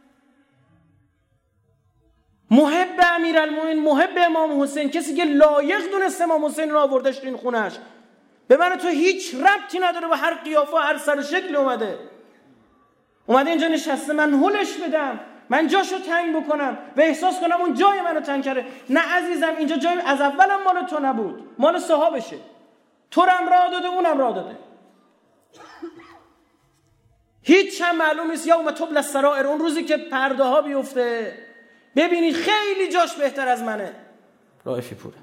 محب امیرالمومنین، محب امام حسین، کسی که لایق دونست امام حسین رو آوردش تو این خونش، به من تو هیچ ربطی نداره به هر قیافه هر سر شکل اومده اومده اینجا نشسته، من هلش بدم، من جاشو تنگ بکنم و احساس کنم اون جای منو تنگ کرده. نه عزیزم، اینجا جای از اولم مال تو نبود، مال صاحبشه. تو رم راه داده، اونم راه داده. هیچ هم معلوم نیست. یوم تبلی السرائر، اون روزی که پرده ها بیفته ببینید خیلی جاش بهتر از منه. رائفی پوره.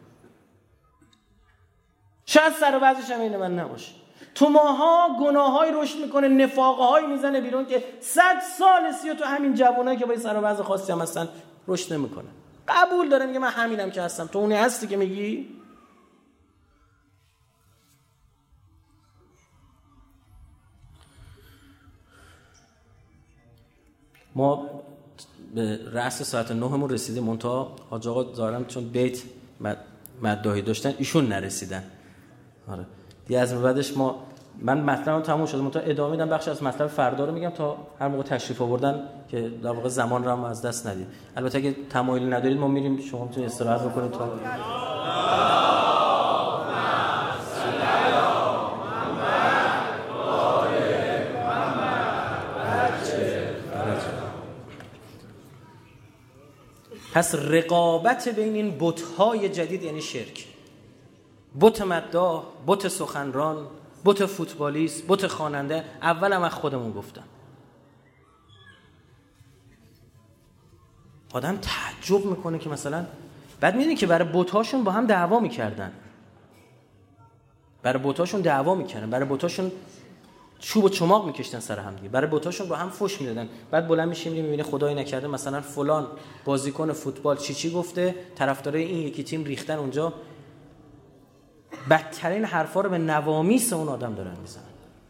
شاید سر و وضعش هم این من نباشه. تو ماها گناهایی رشد میکنه، نفاقهایی میزنه بیرون که صد سال سی و تو همین جوانایی که با سر و وضع خاصی هم هستن رشد نمیکنه. قبول داره، میگه من همینم که هستم. تو اونی هستی که میگی؟ ما به رأس ساعت نهمون رسیدیم، منتها حاج آقا دارم چون بیت مداحی داشتن ایشون نرسیدن. آره دیگه از بعدش ما من مطلبم تموم شد، منتها ادامه میدم، بخش از مطلب فردا رو میگم تا هر موقع تشریف آوردن که در واقع زمان رو هم از دست ندید. البته اگه تمایلی ندارید ما میریم، شما میتونید استراحت بکنید تا پس رقابت بین این بت‌های جدید یعنی شرک. بت مداح، بت سخنران، بت فوتبالیست، بت خواننده. اول هم از خودمون گفتم. آدم تعجب میکنه که مثلا بعد میدونی که برای بت‌هاشون با هم دعوا میکردن. برای بت‌هاشون دعوا میکردن. برای بت‌هاشون چوب و چماق میکشتن سر هم دیگه. برای بتاشون با هم فوش میدادن. بعد بلند میشیم میبینی خدای نکرده مثلا فلان بازیکن فوتبال چی چی گفته، طرفدارای این یکی تیم ریختن اونجا، بدترین حرفا رو به نوامیس اون آدم دارن میزنن.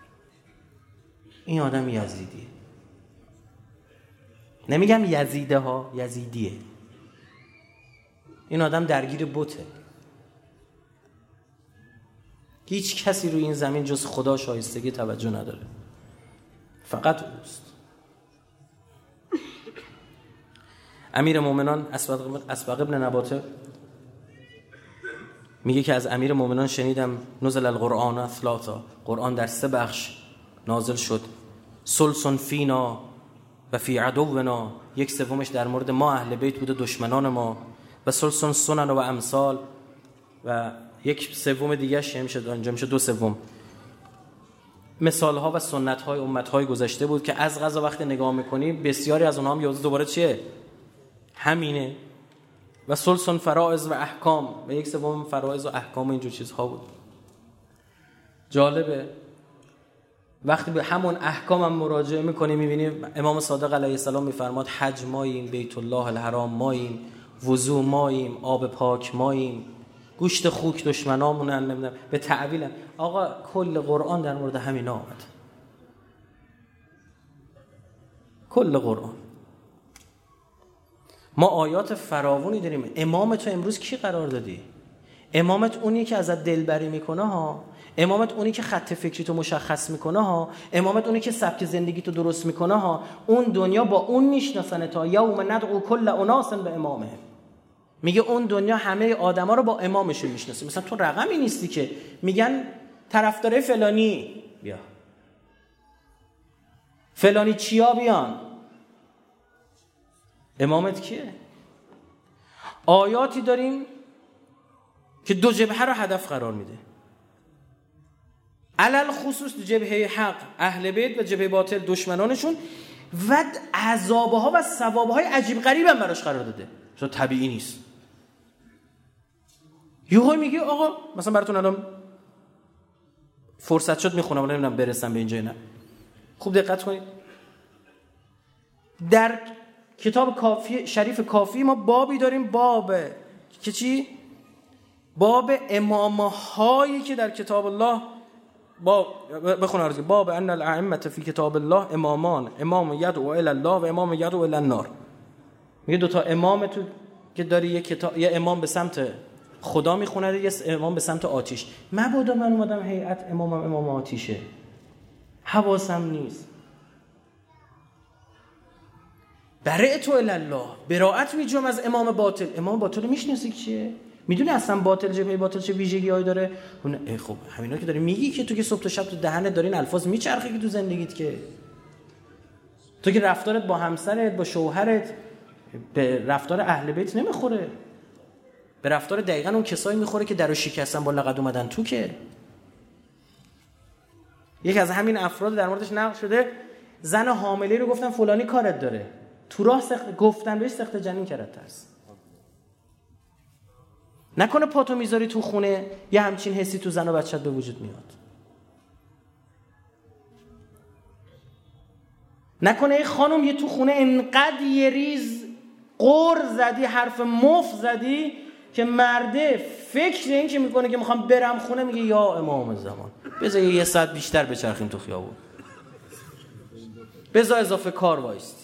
این آدم یزیدیه. نمیگم یزیده ها، یزیدیه. این آدم درگیر بته. هیچ کسی روی این زمین جز خدا شایستگی توجه نداره، فقط اوست. امیر مومنان اسبق ابن نباته میگه که از امیر مومنان شنیدم نزل القرآن ثلاثا، قرآن در سه بخش نازل شد. سلسن فینا و فی عدونا، یک سومش در مورد ما اهل بیت بوده، دشمنان ما، و سلسن سنن و امثال، و یک سوم دیگه ش میشه انجام میشه دو سوم مثال ها و سنت های امت های گذشته بود که از قضا وقتی نگاه میکنی بسیاری از اونها هم یاد دوباره چیه همینه. و سلسن فرائض و احکام، و یک سوم فرائض و احکام اینجور چیزها بود. جالبه وقتی به همون احکام هم مراجعه میکنی میبینی امام صادق علیه السلام میفرماد حج ماییم، بیت الله الحرام ماییم، وضو ماییم، آب پاک ماییم، گوشت خوک دشمنامونن، نمیدونم به تعویل. آقا کل قرآن در مورد همین آمد. کل قرآن ما آیات فراوانی داریم. امامت امروز کی قرار دادی؟ امامت اونی که ازت دلبری میکنه ها، امامت اونی که خط فکری تو مشخص میکنه ها، امامت اونی که سبک زندگی تو درست میکنه ها. اون دنیا با اون میشناسن تا یوم ندعو کل اناس به امامه. میگه اون دنیا همه آدما رو با امامشون میشناسه. مثلا تو رقمی نیستی که میگن طرفدار فلانی بیا، فلانی چیا بیان، امامت کیه؟ آیاتی داریم که دو جبهه رو هدف قرار میده، علل خصوص جبهه حق اهل بیت و جبهه باطل دشمنانشون، و عذابها و ثوابهای عجیب غریب هم براش قرار داده. چون طبیعی نیست. یهو میگه آقا مثلا براتون الان فرصت شد میخونم ولی نمیدونم برسم به اینجا نه. خوب دقت کنید. در کتاب کافی شریف کافی ما بابی داریم، باب که چی؟ باب امامهایی که در کتاب الله، باب بخون عرضی باب ان الائمه فی کتاب الله امامان، امام یدعو الی الله و امام یدعو الی النار. میگه دو تا امام تو که داری، یک کتاب، یه امام به سمت خدا میخونه یه امام به سمت آتیش. مبادا من اومدم هیئت امامم امام آتیشه، حواسم نیست. برئت الله، براءت میجوم از امام باطل. امام باطل میشناسی چیه؟ میدونی اصلا باطل جبهه باطل چه ویژگی‌هایی داره؟ خب همینا که داری میگی که تو که صبح تا شب تو دهنت دارین الفاظ میچرخه که تو زندگیت، که تو که رفتارت با همسرت با شوهرت به رفتار اهل بیت نمیخوره، به رفتار دقیقاً اون کسایی میخوره که درو شکستن با لقد اومدن تو. که یکی از همین افراد در موردش نقل شده زن حامله رو گفتن فلانی کارت داره، تو راه سخت گفتن بهش سخت جنین کرد. ترس نکنه پاتو میذاری تو خونه یه همچین حسی تو زن و بچت به وجود میاد. نکنه ای خانم یه تو خونه انقدر یه ریز قر زدی، حرف مف زدی که مرده فکر این که میکنه که میخوام برم خونه میگه یا امام زمان بذار یه ساعت بیشتر بچرخیم تو خیابون، بذار اضافه کار وایست.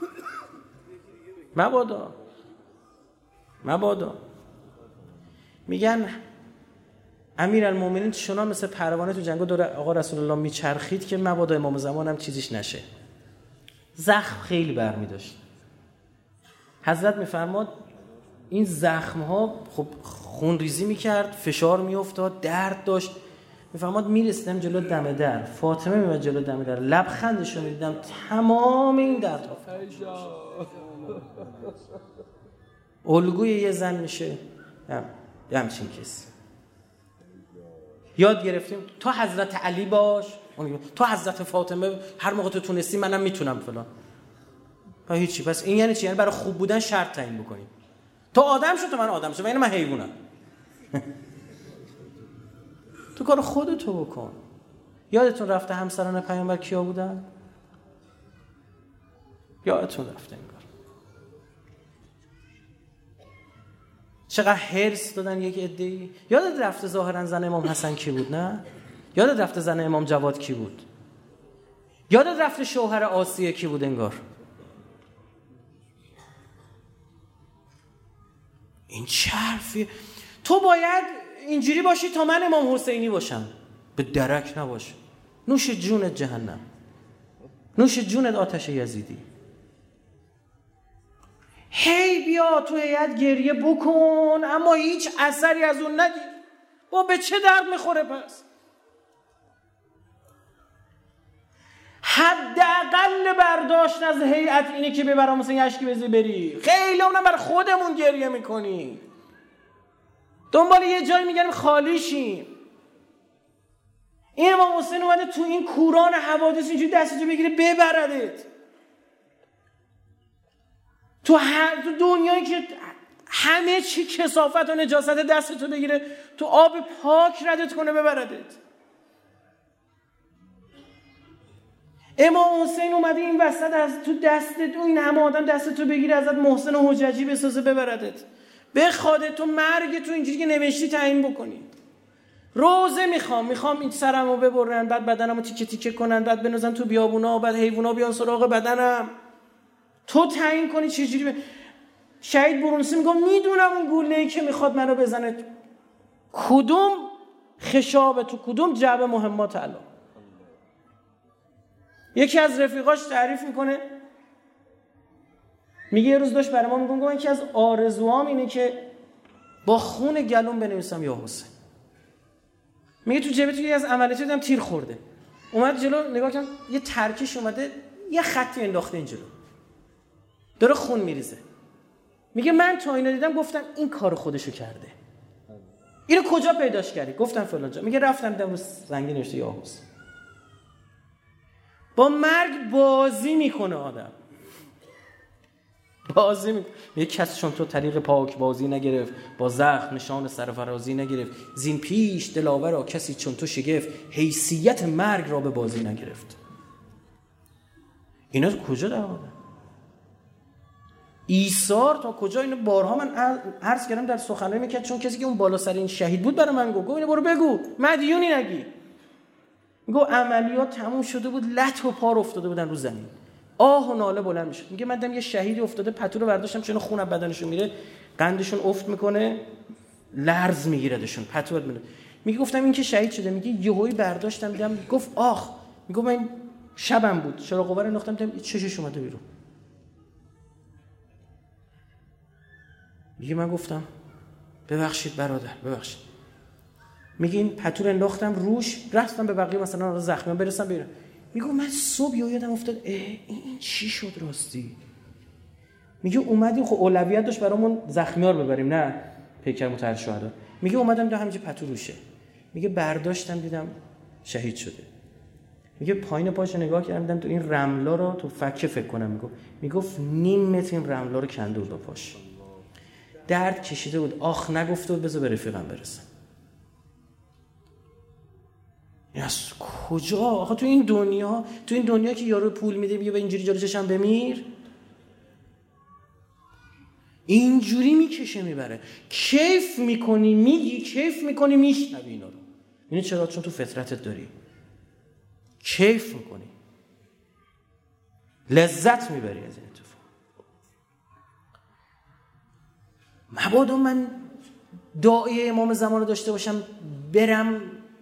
مبادا مبادا میگن امیرالمومنین شنا مثل پروانه تو جنگا دور آقا رسول الله میچرخید که مبادا امام زمان هم چیزیش نشه. زخم خیلی برمی داشت. حضرت میفرماد این زخم ها خب خون ریزی میکرد، فشار میافتاد، درد داشت. میفرماد میرسیدم جلو دم در، فاطمه میومد جلو دم در، لبخندش رو میدیدم، تمام این دردها الگوی یه زن میشه یه همچین کسی. یاد گرفتیم تو حضرت علی باش، تو حضرت فاطمه، هر موقع تو تونستی منم میتونم فلان. پس هیچی. پس این یعنی چی؟ یعنی برای خوب بودن شرط تعیین بکنیم. تو آدم شو، تو من آدم شو، یعنی من حیوانم. تو کار خودتو بکن. یادتون رفته همسران پیامبر کیا بودن؟ یادتون رفته این کار. چقدر حرص دادن یک عده‌ای. یادت رفته ظاهرا زن امام حسن کی بود؟ نه؟ یادت رفته زن امام جواد کی بود؟ یادت رفته شوهر آسیه کی بود انگار؟ این چه حرفیه؟ تو باید اینجوری باشی تا من امام حسینی باشم، به درک نباش. نوش جونت جهنم، نوش جونت آتش یزیدی. هی بیا تو هیئت گریه بکن اما هیچ اثری از اون نگیر. با به چه درد میخوره؟ پس حداقل برداشت از هیئت اینه که ببرم مثلا اشکی بزی بری. خیلی اونم برای خودمون گریه میکنی، دنبال یه جایی میگردیم خالی شیم. این امام حسین اومده تو این کوران حوادث اینجوری دستتو بگیره ببردت تو هر تو دنیایی که همه چی کثافت و نجاست دستتو بگیره تو آب پاک ردت کنه ببردت. امام حسین اومده این وسط از تو دستت این همه آدم دستتو بگیره ازت محسن و حججی بسازه ببردت، بخواد تو مرگ تو اینجوری که نوشتی تعیین بکنی. روزه میخوام میخوام این سرمو ببرن، بعد بدنمو تیکه تیکه کنن، بعد بنازن تو بیابونا، بعد حیونا بیان سراغ بدنم، تو تعیین کنی چه جوری. ب... شهید برونسی میگم میدونم اون گوله‌ای که میخواد منو بزنه کدوم خشابه، تو کدوم جعبه مهمات الان. یکی از رفیقاش تعریف میکنه، میگه یه روز داشت برای ما میگم یکی از آرزوام اینه که با خون گلوم بنویسم یا حسین. میگه تو جیبت یکی از عملیات دیدم تیر خورده، اومد جلو نگاه کردم یه ترکیش اومده یه خطی انداخته این جلو داره خون میریزه. میگه من تا اینو دیدم گفتم این کار خودشو کرده. اینو کجا پیداش کردی؟ گفتم فلان جا. میگه رفتم دیدم رو زنگی نوشته یا حسین. با مرگ بازی میکنه آدم، بازی میکنه. یک کس چون تو طریق پاک بازی نگرفت، با زخم نشان سرفرازی نگرفت، زین پیش دلاورا کسی چون تو شگفت، حیثیت مرگ را به بازی نگرفت. اینا کجا در آورده؟ ایثار تا کجا؟ اینو بارها من عرض کردم در سخنرانی میکرد، چون کسی که اون بالا سر این شهید بود برای من گفت اینو برو بگو مدیونی نگی. میگه عملیات تموم شده بود، لط و پار افتاده بودن رو زمین، آه و ناله بلند میشد. میگه من دیدم یه شهیدی افتاده، پتو رو برداشتم چون خون از بدنشون میره، قندشون افت میکنه، لرز میگیردشون، پتوت میره. میگه گفتم این که شهید شده. میگه یهویی برداشتم دیدم، گفت آخ، میگه من شبم بود چراغ قوه رو انداختم دیدم چشش اومده بیرون. میگه من گفتم ببخشید برادر ببخشید. میگه این پتو رو انداختم روش، رفتم به بقیه مثلا زخمیان برسم بیرون. میگه من صبح یادم افتاد اه این چی شد راستی. میگه اومدیم خب اولویت داشت برامون زخمیار ببریم نه پیکر متحر شهدا. میگه اومدم دیدم همینجا پتو روشه. میگه برداشتم دیدم شهید شده. میگه پایین پاشو نگاه کردم دیدم تو این رملا رو تو فکه فکر کنم. میگه میگفت نیم متر این رملا رو کنده بود با پاش. درد کشیده بود، آخ نگفته بود بذار به رفیقم برسم. از کجا آخه تو این دنیا، تو این دنیا که یارو پول میده میگه به اینجوری جلوی چشم بمیر، اینجوری میکشه میبره، کیف میکنی میگی، کیف میکنی میشنوی اینا رو. اینو چرا؟ چون تو فطرتت داری، کیف میکنی، لذت میبری از این اتفاق. مبادا من داعیه امام زمان رو داشته باشم برم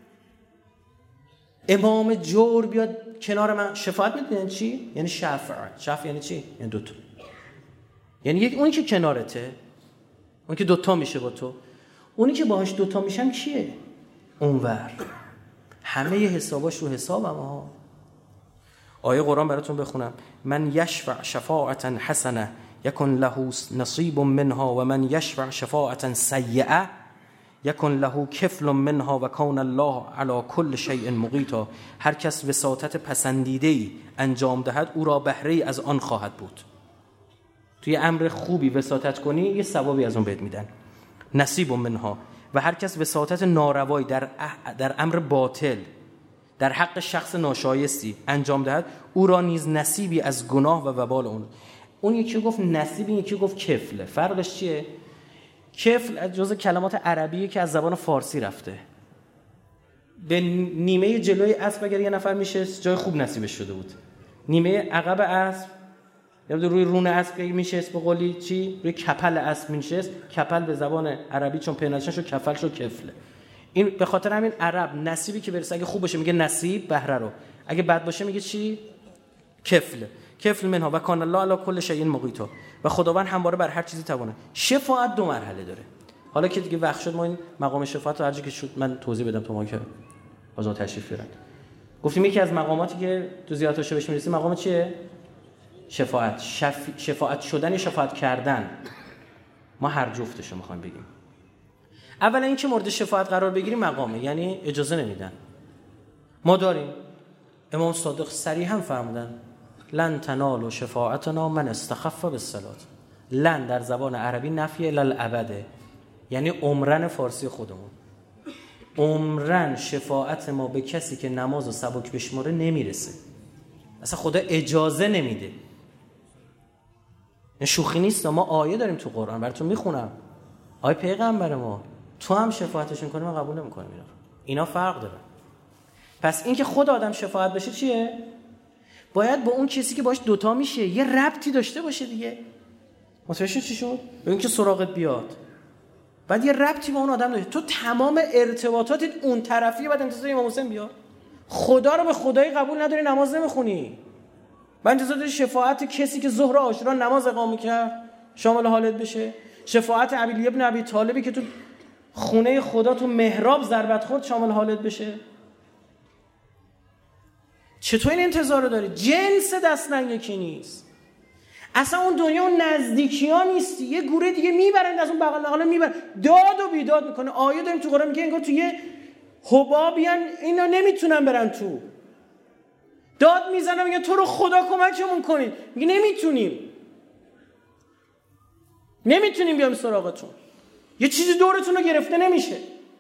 امام جور بیاد کنار من شفاعت میدونن چی؟ یعنی شفاعت. شفاعت یعنی چی؟ یعنی دوتا. یعنی یک اونی که کنارته، اون که دوتا میشه با تو، اونی که باهاش دوتا میشم کیه؟ اونور. همه ی حساباش رو حسابم ها. آیه قرآن براتون بخونم. من یشفع شفاعتا حسنه یکن له نصیب منها و من یشفع شفاعتا سیئه یکن له کفل منها و کان الله علی کل شیء مقیتا. هر کس وساطت پسندیده‌ای انجام دهد او را بهره‌ای از آن خواهد بود. توی امر خوبی وساطت کنی یه ثوابی از اون بهت میدن، نصیب منها. و هر کس وساطت ناروایی در در امر باطل در حق شخص ناشایستی انجام دهد او را نیز نصیبی از گناه و وبال اون. اون یکی گفت نصیب، این یکی گفت کفله. فرقش چیه؟ کفل جزء کلمات عربیه که از زبان فارسی رفته. به نیمه جلوی اسب اگر یه نفر میشه جای خوب نصیبش شده بود. نیمه عقب اسب یا روی رون اسب میشه به قولی چی؟ روی کپل اسب میشه. کپل به زبان عربی چون پنهانش شو کفل شو کفله. این به خاطر همین عرب نصیبی که برسه اگه خوب باشه میگه نصیب بهره رو، اگه بد باشه میگه چی؟ کفل. کفل منها و کان الله علی کل شیء مقیتا. و خداوند همواره بر هر چیزی توانه. شفاعت دو مرحله داره. حالا که دیگه وقت شد ما این مقام شفاعت رو هر جا که شد من توضیح بدم تو ما که آزاد تشریف بیارن. گفتیم یکی از مقاماتی که تو زیارت شبش میرسیم مقام چیه؟ شفاعت. شف... شفاعت شدن یا شفاعت کردن. ما هر جفتشو میخوایم بگیم. اولا این که مورد شفاعت قرار بگیریم مقامه، یعنی اجازه نمیدن. ما داریم امام صادق صریحا فرمودن لن تنالوا شفاعتنا من استخف بالصلاه. لن در زبان عربی نفی الالابده، یعنی عمرن فارسی خودمون. عمرن شفاعت ما به کسی که نماز و سبک بشماره نمیرسه. اصلا خدا اجازه نمیده. این شوخی نیست. ما آیه داریم تو قرآن براتون میخونم. آیه پیغمبر ما تو هم شفاعتشون کنی من قبول نمیکنم. اینا اینا فرق داره. پس این که خود آدم شفاعت بشه چیه؟ باید با اون کسی که باش دوتا میشه یه ربطی داشته باشه دیگه. متوجه چی شد؟ به این که سراغت بیاد بعد یه ربطی با اون آدم داشته. تو تمام ارتباطاتت اون طرفیه، بعد انتظار امام حسین بیاد. خدا رو به خدایی قبول نداری نماز نمیخونی، بعد انتظار داری شفاعت کسی که ظهر و عاشورا نماز اقامه کرد شامل حالت بشه. شفاعت علی ابن ابی طالبی که تو خونه خدا تو محراب ضربت خورد شامل حالت بشه. چطور این انتظار رو داری؟ جنس دستن یکی نیست. اصلا اون دنیا اون نزدیکی ها نیستی. یه گوره دیگه میبرن از اون بغل حالا میبرن داد و بیداد میکنه. آیه داریم تو قرآن میگه انگار تو یه حبابیان اینا نمیتونن برن تو. داد میزنن میگن تو رو خدا کمکمون کنید. میگه نمیتونیم. نمیتونیم بیام سراغتون. یه چیزی دورتون رو گرفته نمیشه.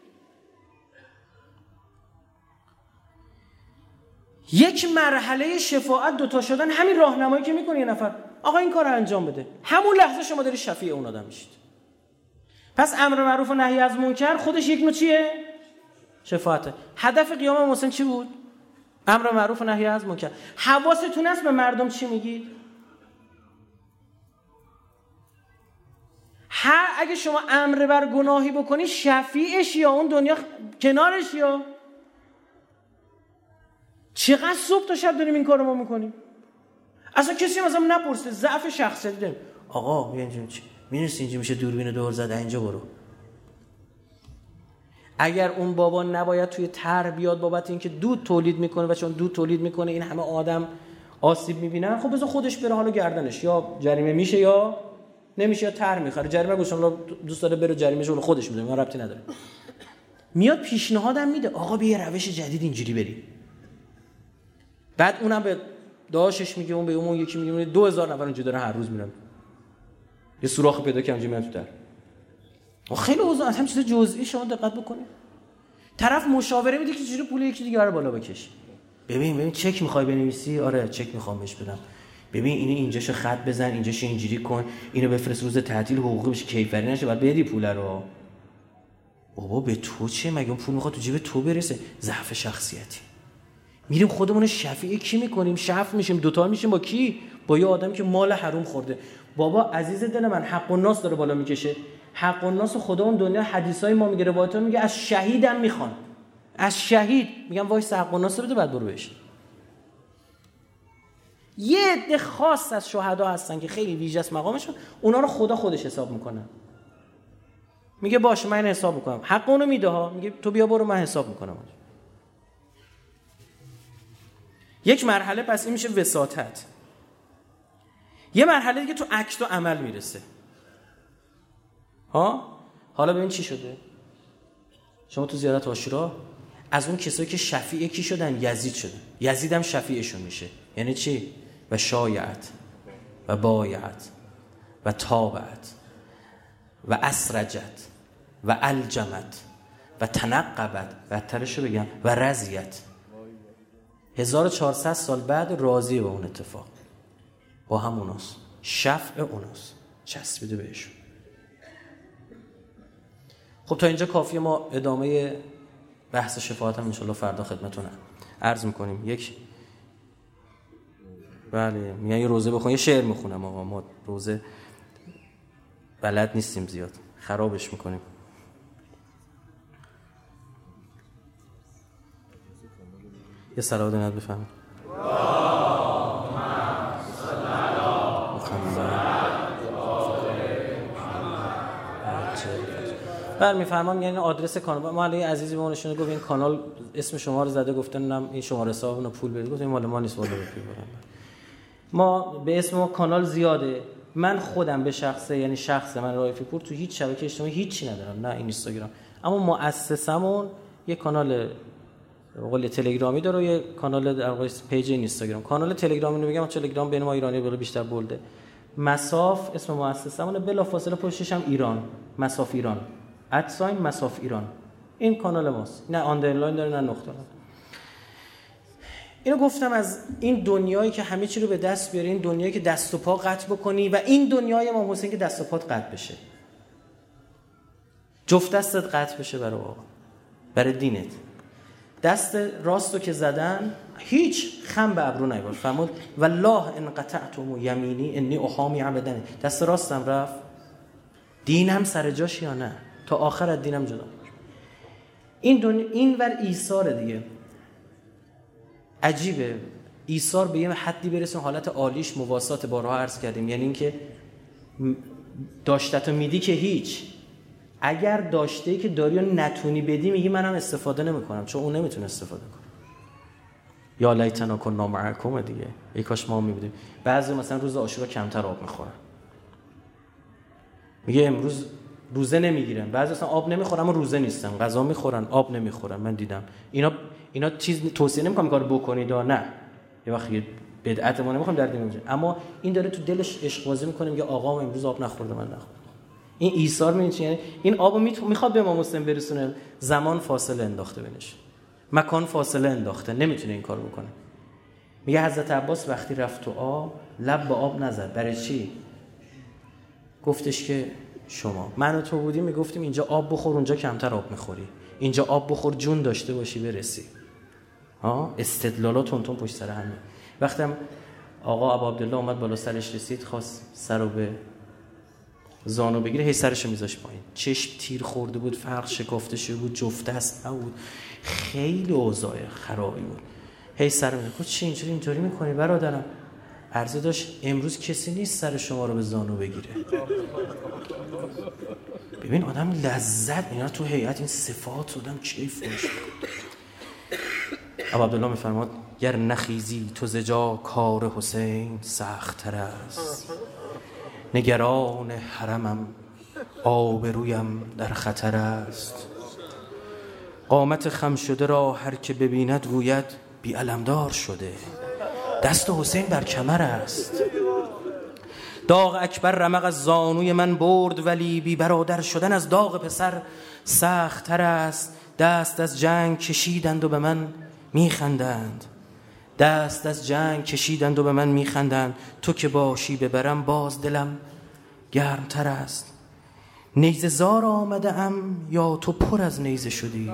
یک مرحله شفاعت دوتا شدن همین راهنمایی که میکنه یه نفر آقا این کار رو انجام بده، همون لحظه شما داری شفیع اون آدم میشید. پس امر معروف و نهی از منکر خودش یک نوع چیه؟ شفاعته. هدف قیام امام حسین چی بود؟ امر معروف و نهی از منکر. حواستون هست به مردم چی میگید؟ هر اگه شما امر بر گناهی بکنی شفیعش یا اون دنیا کنارش یا چقدر صبح تا شب داریم این کارو ما میکنیم. اصلا کسی مثلا نپرسه ضعف شخصیتی داریم. آقا بیا اینجا چی میرسی اینجا میشه دوربین دور زده اینجا برو. اگر اون بابا نباید توی طرح بیاد بابت اینکه دود تولید میکنه و چون دود تولید میکنه این همه آدم آسیب میبینن، خب بذار خودش بره حالا گردنش، یا جریمه میشه یا نمیشه یا طرح میخره. جریمه گوشم دوست داره بره جریمه شو خودش میده، من ربطی نداره. میاد پیشنهادم میده آقا بیا روش جدید اینجوری بریم. بعد اونم به داشش میگه، اون به اون یکی میگه دو هزار نفر اونجا دارن هر روز میرن یه سوراخ پیدا کنم اونجا میاد تو در. خیلی اوضاع از هم چیز جزئی شما دقت بکنید. طرف مشاوره میده که چجوری پول یکی دیگه رو بالا بکش. ببین ببین چک میخوای بنویسی؟ آره چک میخوام بهش بدم. ببین اینو اینجاشو خط بزن، اینجاشو اینجوری کن، اینو بفرست روز تعطیل حقوقی بشه کیفری نشه بعد بدی پول رو. بابا به تو چه؟ مگه اون پول میخواد تو جیب تو برسه؟ ضعف شخصیتی. میریم خودمون شفیع کی میکنیم؟ شف میشیم، دوتا میشیم با کی؟ با یه آدمی که مال حروم خورده. بابا عزیز دل من حق الناس داره بالا میکشه. حق الناس خدا اون دنیا حدیثای ما میگه، روایتا میگه از شهیدم میخوان، از شهید میگم وایس حق الناس بده بعد برو بهش. یه عده خاص از شهدا هستن که خیلی ویژه است مقامشون، اونا رو خدا خودش حساب میکنه. میگه باشه من حساب میکنم، حق اونو میده ها، میگه تو بیا برو من حساب میکنم. یک مرحله پس این میشه وساطت. یه مرحله دیگه تو عکس و عمل میرسه. ها حالا ببین چی شده. شما تو زیارت عاشورا از اون کسایی که شفیع کی شدن؟ یزید شدن. یزید هم شفیعشون میشه. یعنی چی؟ و شایعت و بایعت و تابعت و اسرجت و الجمت و تنقبت و ترشو بگم و رضیت. هزار و چهارصد سال بعد راضی به اون اتفاق، با هموناست، شفع اوناست، چسبیده بهشون. خب تا اینجا کافیه. ما ادامه بحث شفاعت هم انشالله فردا خدمتون عرض میکنیم. یک بله میگن یه روزه بخون، یه شعر میخونم آقا، ما روزه بلد نیستیم زیاد، خرابش میکنیم. یه صلوات نبی بفهمید. بر میفرمام یعنی آدرس کانال ما علی عزیزی به اونشون گفت این کانال اسم شما رو زده، گفتن این شماره حسابونو پول بدید، گفتم مال ما نیست والا بپی برام. ما به اسم ما کانال زیاده. من خودم به شخصه یعنی شخص من رائفی پور تو هیچ شبکه اجتماعی هیچی ندارم، نه این اینستاگرام، اما مؤسسمون یه کانال قول تلگرامی داره و یه کانال در واقع پیج اینستاگرام. کانال تلگرامی رو میگم تلگرام بین ما ایرانی بالا بیشتر بولده. مساف اسم مؤسسمونه، بلافاصله پشتش هم ایران، مساف ایران، ادساین مساف ایران. این کانال ماست، نه آندرلاین داره نه نقطه. اینو گفتم از این دنیایی که همه چی رو به دست بیاری، این دنیایی که دست و پا قطع بکنی و این دنیای امام حسین که دست و پات قطع بشه، جفت دستت قطع بشه برای آقا، برای دینت. دست راستو که زدن هیچ خم به ابرو نیبار. فرمود والله ان قطعتم یمینی انی احامی عبدن. دست راستم رفت، دینم سر جاش یا نه؟ تا آخر از دینم جدا. این دنیا این ور ایثار دیگه عجیبه. ایثار به یه حدی برسه حالت عالیش مواسات بارها عرض کردیم، یعنی اینکه داشتتو میدی که هیچ، اگر داشته‌ای که داری و نتونی بدی میگی منم استفاده نمی‌کنم چون اون نمیتونه استفاده کنه. یا لیتنا کنا معکم دیگه، ای کاش ما می‌بودیم. بعضی مثلا روز عاشورا کمتر آب می‌خورن، میگه امروز روزه نمیگیرن. بعضی اصلا آب نمیخورن اما روزه نیستن، غذا میخورن آب نمیخورن. من دیدم اینا اینا چیز توصیه نمیکنم کارو بکنید، نه یه وقتی بدعت ما نمیخوام در دین بشه، اما این داره تو دلش عشق بازی میکنه، میگه آقا امروز آب نخورده من نخوردم. این ایثار می‌بینی، یعنی این آبو میخواد به امام حسین برسونه، زمان فاصله انداخته بینش، مکان فاصله انداخته، نمیتونه این کارو بکنه. میگه حضرت عباس وقتی رفت تو آب لب به آب نزد. برای چی؟ گفتش که شما من و تو بودیم میگفتیم اینجا آب بخور اونجا کمتر آب میخوری، اینجا آب بخور جون داشته باشی برسی. ها استدلالات تون تون پشت سر همه. وقتی آقا ابو عبدالله اومد بالا سرش رسید، خواست سر رو به زانو بگیره، هی سرشو میذاش پایین، چشم تیر خورده بود، فرق شکافته شده بود، جفت دست نبود، خیلی اوضاع خرابی بود. هی سر میذاش. گفت چی اینجوری اینجوری میکنی برادرم؟ عرضه داشت امروز کسی نیست سر شما رو به زانو بگیره. ببین آدم لذت اینا تو هیئت این صفات آدم کیف میشه. ابو عبدالله میفرماد گر نخیزی تو زجا کار حسین سخت تر است، نگران حرمم آبرویم در خطر است. قامت خم شده را هر که ببیند گوید بی علمدار شده، دست حسین بر کمر است. داغ اکبر رمق از زانوی من برد، ولی بی برادر شدن از داغ پسر سخت تر است. دست از جنگ کشیدند و به من میخندند، دست از جنگ کشیدند و به من میخندند. تو که باشی ببرم باز دلم گرم تر است. نیزه زار آمده ام یا تو پر از نیزه شدی؟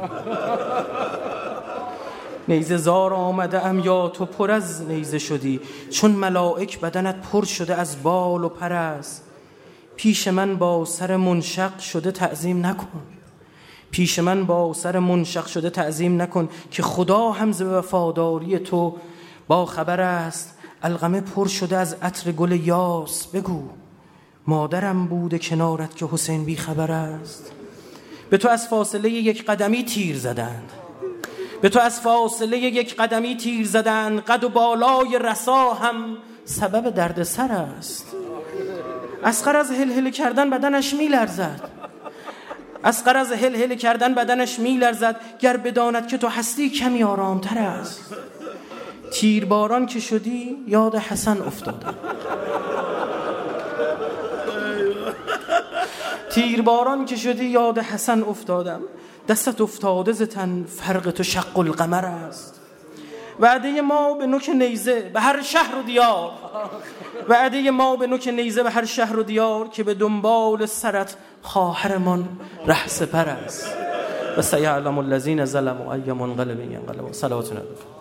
نیزه زار آمده ام یا تو پر از نیزه شدی؟ چون ملائک بدنت پر شده از بال و پر است. پیش من با سر منشق شده تعظیم نکن، پیش من با سر منشق شده تعظیم نکن، که خدا هم ز وفاداری تو با خبر است. القمه پر شده از عطر گل یاس، بگو مادرم بوده کنارت که حسین بی خبر است. به تو از فاصله یک قدمی تیر زدند، به تو از فاصله یک قدمی تیر زدند. قد و بالای رسا هم سبب درد سر است. اصغر از هلهله کردن بدنش می لرزد، اصغر از هلهله کردن بدنش می لرزد. گر بداند که تو هستی کمی آرامتر است. تیرباران که شدی یاد حسن افتادم، تیرباران که شدی یاد حسن افتادم. دستت افتاده ز تن فرق تو شق القمر است. وعده ما به نوک نیزه به هر شهر و دیار، وعده ما به نوک نیزه به هر شهر و دیار، که به دنبال سرت خواهرمان ره سپر است. و سیعلم الذین ظلموا ای منقلب ینقلبون. صلوات نبی.